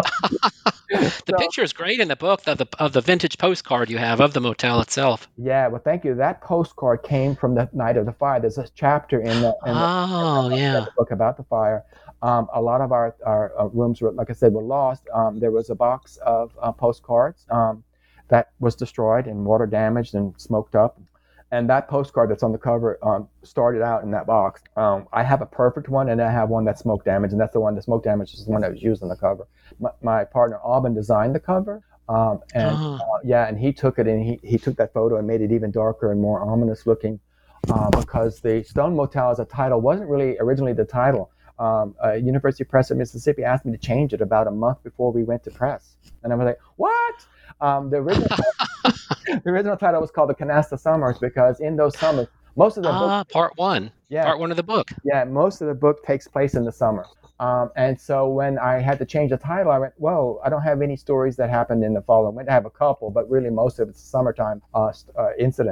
The so, picture is great in the book of the, of the vintage postcard you have of the motel itself. Yeah, well, thank you. That postcard came from the night of the fire. There's a chapter in the, in oh, the, yeah. in the book about the fire. Um, a lot of our, our uh, rooms were, like I said, were lost. Um, there was a box of uh, postcards um, that was destroyed and water damaged and smoked up. And that postcard that's on the cover um, started out in that box. Um, I have a perfect one, and I have one that's smoke damaged, and that's the one, the smoke damaged is the one that was used on the cover. My, my partner, Aubin, designed the cover. Um, and oh. uh, yeah, and he took it and he, he took that photo and made it even darker and more ominous looking uh, because the Stone Motel as a title wasn't really originally the title. Um, uh, University Press of Mississippi asked me to change it about a month before we went to press. And I was like, what? Um, the, original title, the original title was called The Canasta Summers because in those summers, most of the Ah, book, part one. Yeah, part one of the book. Yeah, most of the book takes place in the summer. Um, and so when I had to change the title, I went, whoa, I don't have any stories that happened in the fall and winter. I have a couple, but really most of it's summertime uh, uh, incidents.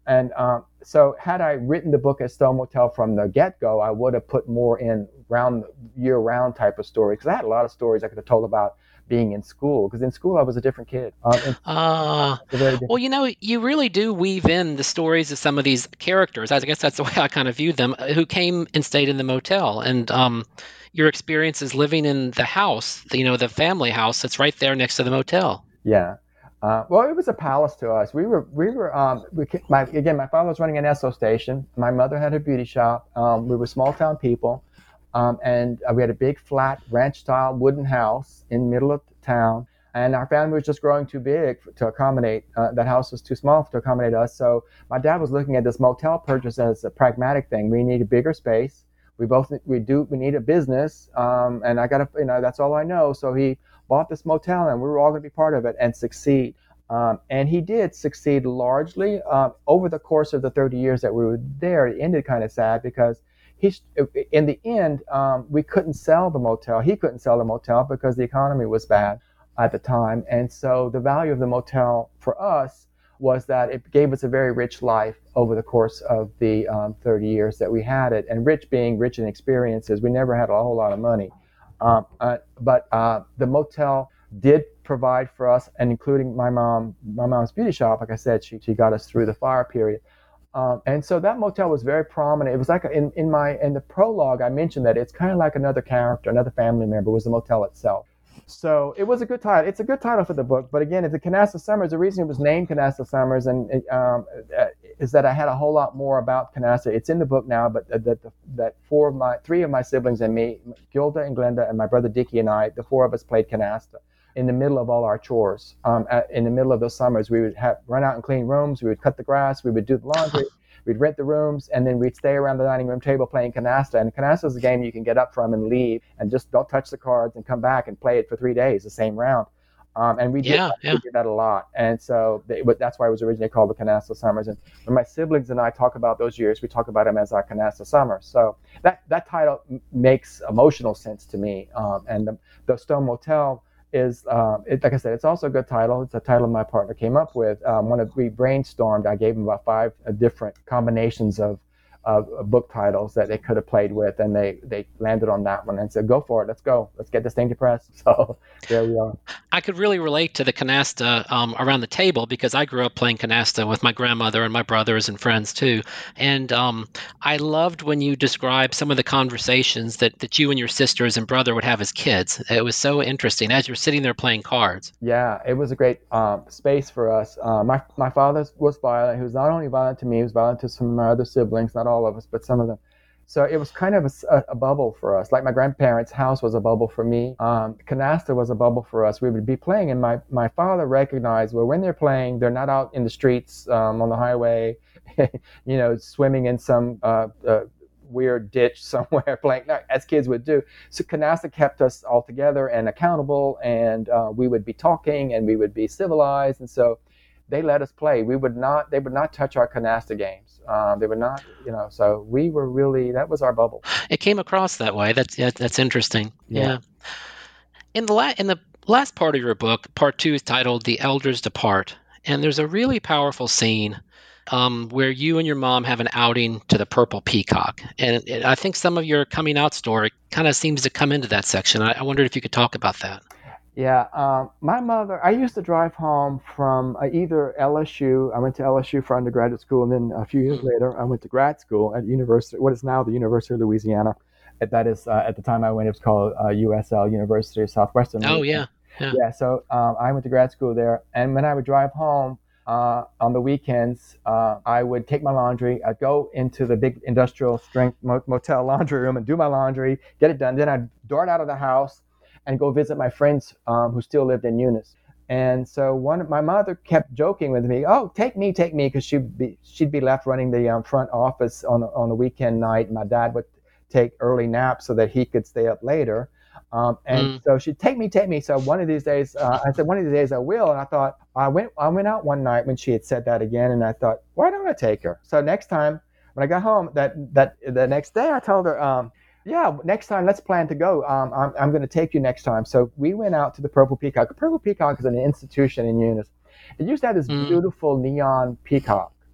And um, so had I written the book as Stone Motel from the get-go, I would have put more in round year-round type of stories, because I had a lot of stories I could have told about being in school, because in school I was a different kid. Um, in, Uh, a very different well, you know, you really do weave in the stories of some of these characters. I guess that's the way I kind of view them, uh, who came and stayed in the motel. And um, your experiences living in the house, you know, the family house that's right there next to the motel. Yeah. Uh, well, it was a palace to us. We were, we were, um, we, my, again, my father was running an Esso station. My mother had a beauty shop. Um, we were small town people. Um, and uh, we had a big flat ranch style wooden house in the middle of town. And our family was just growing too big to accommodate, uh, that house was too small to accommodate us. So my dad was looking at this motel purchase as a pragmatic thing. We need a bigger space. We both, we do, we need a business. Um, and I got to, you know, that's all I know. So he bought this motel, and we were all going to be part of it and succeed. Um, and he did succeed largely. Uh, over the course of the thirty years that we were there, it ended kind of sad, because he, in the end, um, we couldn't sell the motel. He couldn't sell the motel because the economy was bad at the time. And so the value of the motel for us was that it gave us a very rich life over the course of the um, thirty years that we had it. And rich being rich in experiences, we never had a whole lot of money. Um, uh, but uh, the motel did provide for us, and including my mom, my mom's beauty shop. Like I said, she she got us through the fire period, um, and so that motel was very prominent. It was like a, in in my in the prologue, I mentioned that it's kind of like another character, another family member was the motel itself. So it was a good title. It's a good title for the book. But again, it's the Canasta Summers. The reason it was named Canasta Summers and um, uh, is that I had a whole lot more about Canasta. It's in the book now, but that that, that four of my three of my siblings and me, Gilda and Glenda, and my brother Dickie and I, the four of us played Canasta in the middle of all our chores. Um, at, in the middle of those summers, we would have run out and clean rooms. We would cut the grass. We would do the laundry. We'd rent the rooms, and then we'd stay around the dining room table playing Canasta. And Canasta is a game you can get up from and leave and just don't touch the cards and come back and play it for three days, the same round. Um, and we did, yeah, that, yeah. we did that a lot. And so they, that's why it was originally called the Canasta Summers. And when my siblings and I talk about those years, we talk about them as our Canasta Summers. So that, that title m- makes emotional sense to me. Um, and the, the Stone Motel is, um, it, like I said, it's also a good title. It's a title my partner came up with. Um, when we brainstormed, I gave him about five uh, different combinations of, of, of book titles that they could have played with, and they, they landed on that one and said, go for it, let's go, let's get this thing to press. So there we are. I could really relate to the canasta um, around the table, because I grew up playing canasta with my grandmother and my brothers and friends too. And um, I loved when you described some of the conversations that, that you and your sisters and brother would have as kids. It was so interesting as you're sitting there playing cards. Yeah, it was a great um, space for us. Uh, my my father was violent. He was not only violent to me, he was violent to some of my other siblings, not all of us, but some of them. So it was kind of a, a bubble for us. Like my grandparents' house was a bubble for me. Um, Canasta was a bubble for us. We would be playing, and my, my father recognized, well, when they're playing, they're not out in the streets um, on the highway, you know, swimming in some uh, uh, weird ditch somewhere playing, no, as kids would do. So Canasta kept us all together and accountable, and uh, we would be talking, and we would be civilized, and so they let us play. We would not, they would not touch our canasta games. Um, they would not, you know, so we were really, that was our bubble. It came across that way. That's yeah, that's interesting. Yeah. yeah. In the la- in the last part of your book, part two is titled "The Elders Depart," and there's a really powerful scene um, where you and your mom have an outing to the Purple Peacock, and it, I think some of your coming out story kind of seems to come into that section. I, I wondered if you could talk about that. Yeah, um, my mother, I used to drive home from uh, either L S U, I went to L S U for undergraduate school, and then a few years later, I went to grad school at University, what is now the University of Louisiana. That is, uh, at the time I went, it was called uh, U S L, University of Southwestern. Oh, yeah. Yeah, yeah so um, I went to grad school there, and when I would drive home uh, on the weekends, uh, I would take my laundry, I'd go into the big industrial strength motel laundry room and do my laundry, get it done, then I'd dart out of the house and go visit my friends um, who still lived in Eunice. And so one, my mother kept joking with me, "Oh, take me, take me," because she'd be she'd be left running the um, front office on on a weekend night. My dad would take early naps so that he could stay up later. Um, and mm. so she'd take me, take me. So one of these days, uh, I said, one of these days I will. And I thought, I went I went out one night when she had said that again, and I thought, why don't I take her? So next time when I got home, that that the next day, I told her, um, yeah, next time, let's plan to go. Um, I'm, I'm going to take you next time. So we went out to the Purple Peacock. The Purple Peacock is an institution in Eunice. It used to have this mm. beautiful neon peacock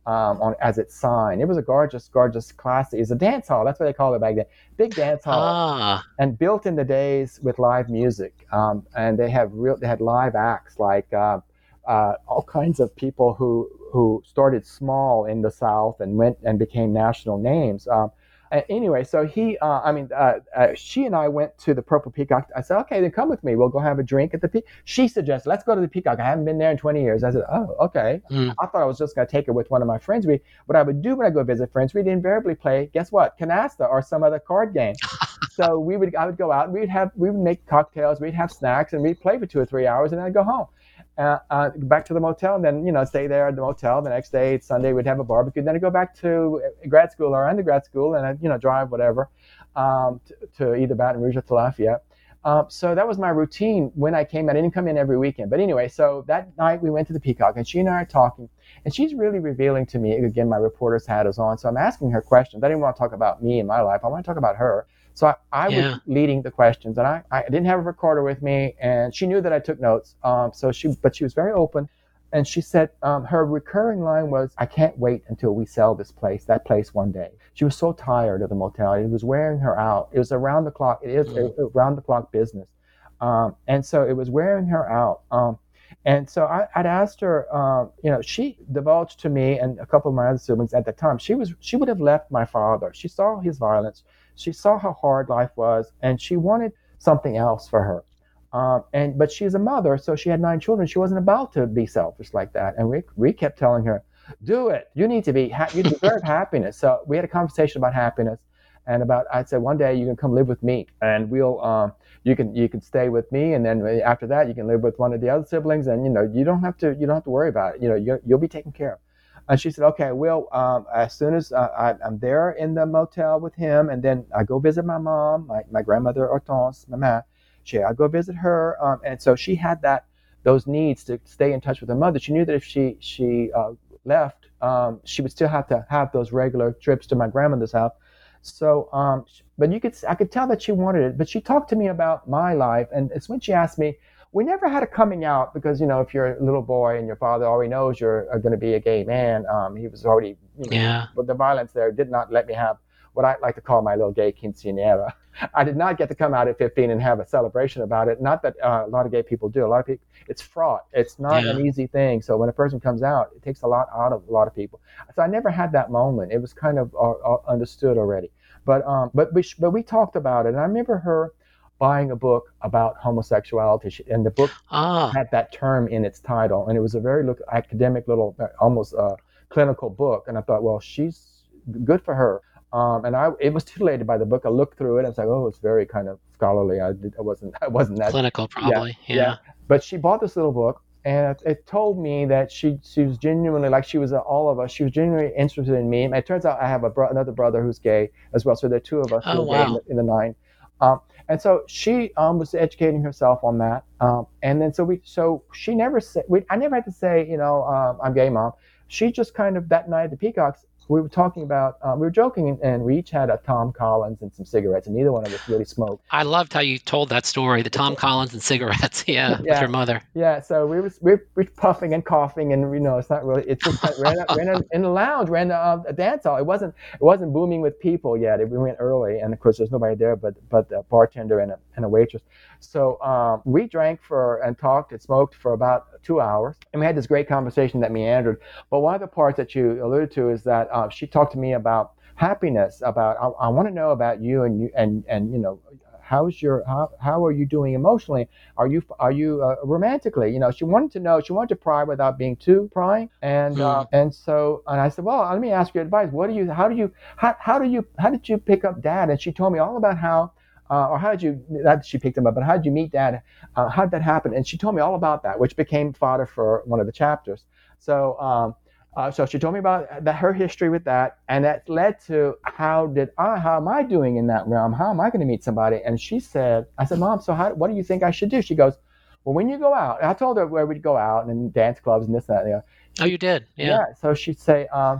um, on as its sign. It was a gorgeous, gorgeous class. It was a dance hall. That's what they called it back then. Big dance hall, Ah, and built in the days with live music. Um, and they have real, they had live acts like uh, uh, all kinds of people who who started small in the South and went and became national names. Um, Anyway, so he, uh, I mean, uh, uh, she and I went to the Purple Peacock. I said, okay, then come with me. We'll go have a drink at the Peacock. She suggested, let's go to the Peacock. I haven't been there in twenty years. I said, oh, okay. mm. I thought I was just going to take her with one of my friends. We, what I would do when I go visit friends, we'd invariably play, guess what, canasta or some other card game. So we would, I would go out and we'd have, we would make cocktails, we'd have snacks, and we'd play for two or three hours, and then I'd go home. Uh, uh, back to the motel, and then, you know, stay there at the motel. The next day, it's Sunday, we'd have a barbecue. Then I'd go back to grad school or undergrad school, and I'd, you know, drive whatever um, to, to either Baton Rouge or to Lafayette. Um, so that was my routine when I came in. I didn't come in every weekend. But anyway, so that night we went to the Peacock, and she and I are talking, and she's really revealing to me. Again, my reporter's hat is on, so I'm asking her questions. I didn't want to talk about me and my life. I want to talk about her. So I, I yeah. was leading the questions, and I, I didn't have a recorder with me, and she knew that I took notes. Um, so she, but she was very open, and she said um, her recurring line was, "I can't wait until we sell this place, that place one day." She was so tired of the motel; it was wearing her out. It was around the clock. It is mm. around the clock business, um, and so it was wearing her out. Um, and so I, I'd asked her, um, you know, she divulged to me and a couple of my other siblings at the time. She was she would have left my father. She saw his violence. She saw how hard life was, and she wanted something else for her. Um, and but she's a mother, so she had nine children. She wasn't about to be selfish like that. And we we kept telling her, "Do it. You need to be. Ha- you deserve happiness." So we had a conversation about happiness, and about I said one day you can come live with me, and we'll um, you can you can stay with me, and then after that you can live with one of the other siblings, and you know you don't have to you don't have to worry about it. You know you you'll be taken care of. And she said, okay, well, um, as soon as uh, I, I'm there in the motel with him, and then I go visit my mom, my, my grandmother Hortense, Mama, she, I go visit her. Um, and so she had that, those needs to stay in touch with her mother. She knew that if she, she uh, left, um, she would still have to have those regular trips to my grandmother's house. So, um, but you could, I could tell that she wanted it, but she talked to me about my life. And it's when she asked me, we never had a coming out because, you know, if you're a little boy and your father already knows you're going to be a gay man, um, he was already, you know, yeah. but the violence there did not let me have what I like to call my little gay quinceañera. I did not get to come out at fifteen and have a celebration about it. Not that uh, a lot of gay people do. A lot of people, it's fraught. It's not yeah. an easy thing. So when a person comes out, it takes a lot out of a lot of people. So I never had that moment. It was kind of uh, uh, understood already. But um, but we but we talked about it, and I remember her buying a book about homosexuality, and the book ah. had that term in its title, and it was a very look, academic little, almost uh, clinical book. And I thought, well, she's good for her. Um, and I, it was titillated by the book. I looked through it, and I was like, oh, it's very kind of scholarly. I, did, I wasn't, I wasn't that clinical, probably. Yeah, yeah. yeah. But she bought this little book, and it, it told me that she, she was genuinely, like she was uh, all of us. She was genuinely interested in me. And it turns out I have a bro- another brother who's gay as well. So there are two of us oh, who are wow. gay in the, in the nine. Um, and so she um, was educating herself on that, um, and then so we, so she never said, we, I never had to say, you know, um, I'm gay, Mom. She just kind of that night at the Peacocks, we were talking about, um, we were joking, and, and we each had a Tom Collins and some cigarettes, and neither one of us really smoked. I loved how you told that story, the Tom Collins and cigarettes, yeah, yeah, with your mother. Yeah, so we were we were puffing and coughing, and you know, it's not really, it's just like ran, a, ran a, in the lounge, ran a, a dance hall. It wasn't it wasn't booming with people yet. It, we went early, and of course, there's nobody there but but a bartender and a and a waitress. So um, we drank for and talked and smoked for about two hours, and we had this great conversation that meandered. But one of the parts that you alluded to is that uh, she talked to me about happiness. About I, I want to know about you and you and and you know. How's your how how are you doing emotionally? Are you are you uh, romantically? You know, she wanted to know. She wanted to pry without being too prying. And mm. uh, and so and I said, well, let me ask you advice. What do you? How do you? How how do you? How did you pick up Dad? And she told me all about how. Uh, or how did you? Not that she picked him up, but how did you meet Dad? Uh, how did that happen? And she told me all about that, which became fodder for one of the chapters. So. Um, Uh, so she told me about the, her history with that, and that led to how did I, how am I doing in that realm? How am I going to meet somebody? And she said, I said, Mom, so how, what do you think I should do? She goes, well, when you go out, and I told her where we'd go out and dance clubs and this, that, and the other. Oh, you did? Yeah. Yeah. So she'd say, um,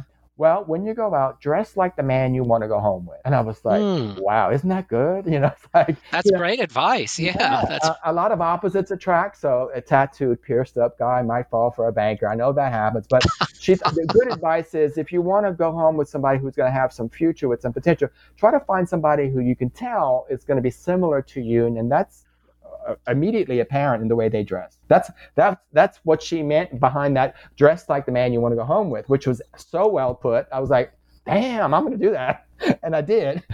well, when you go out, dress like the man you want to go home with. And I was like, Mm. wow, isn't that good? You know, it's like That's you know, great advice. Yeah, yeah, that's a, a lot of opposites attract. So a tattooed, pierced up guy might fall for a banker. I know that happens, but she's the good advice is if you want to go home with somebody who's going to have some future with some potential, try to find somebody who you can tell is going to be similar to you, and, and that's uh, immediately apparent in the way they dress. That's that's that's what she meant behind that dress like the man you want to go home with, which was so well put. I was like, damn, I'm going to do that. And I did.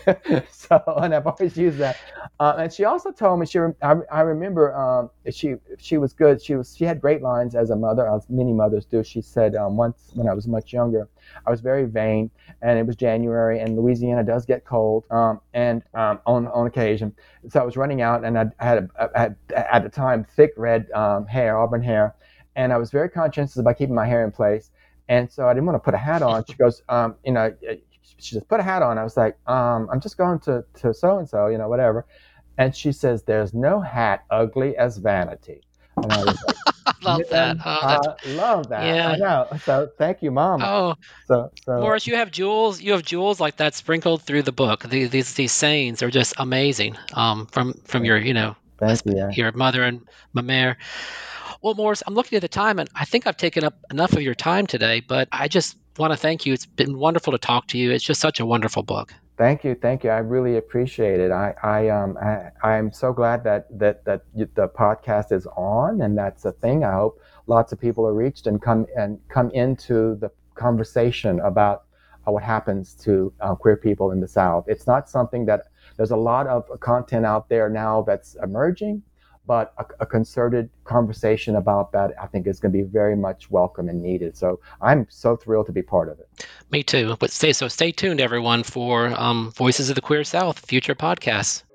So, and I've always used that. Uh, and she also told me, she, I, I remember um, she she was good. She was she had great lines as a mother, as many mothers do. She said um, once when I was much younger, I was very vain, and it was January, and Louisiana does get cold, um, and um, on on occasion. So I was running out, and I, I had, a, I had at the time thick red um, hair, auburn hair, and I was very conscientious about keeping my hair in place. And so I didn't want to put a hat on. She goes, um, you know, she just put a hat on. I was like, um, I'm just going to, to so-and-so, you know, whatever. And she says, there's no hat ugly as vanity. And I was like, I love that. Oh, I that's, love that. yeah. I know. So thank you, Mom. Oh, so, so Morris, you have jewels. You have jewels like that sprinkled through the book. These these, these sayings are just amazing. Um, from from your you know thank you, yeah. your mother and my mare. Well, Morris, I'm looking at the time, and I think I've taken up enough of your time today, but I just want to thank you. It's been wonderful to talk to you. It's just such a wonderful book. Thank you, thank you. I really appreciate it. I, I, um, I, I'm so glad that that that the podcast is on, and that's a thing. I hope lots of people are reached and come and come into the conversation about uh, what happens to uh, queer people in the South. It's not something that there's a lot of content out there now that's emerging. But a, a concerted conversation about that, I think, is going to be very much welcome and needed. So I'm so thrilled to be part of it. Me too. But stay so stay tuned, everyone, for um, Voices of the Queer South future podcasts.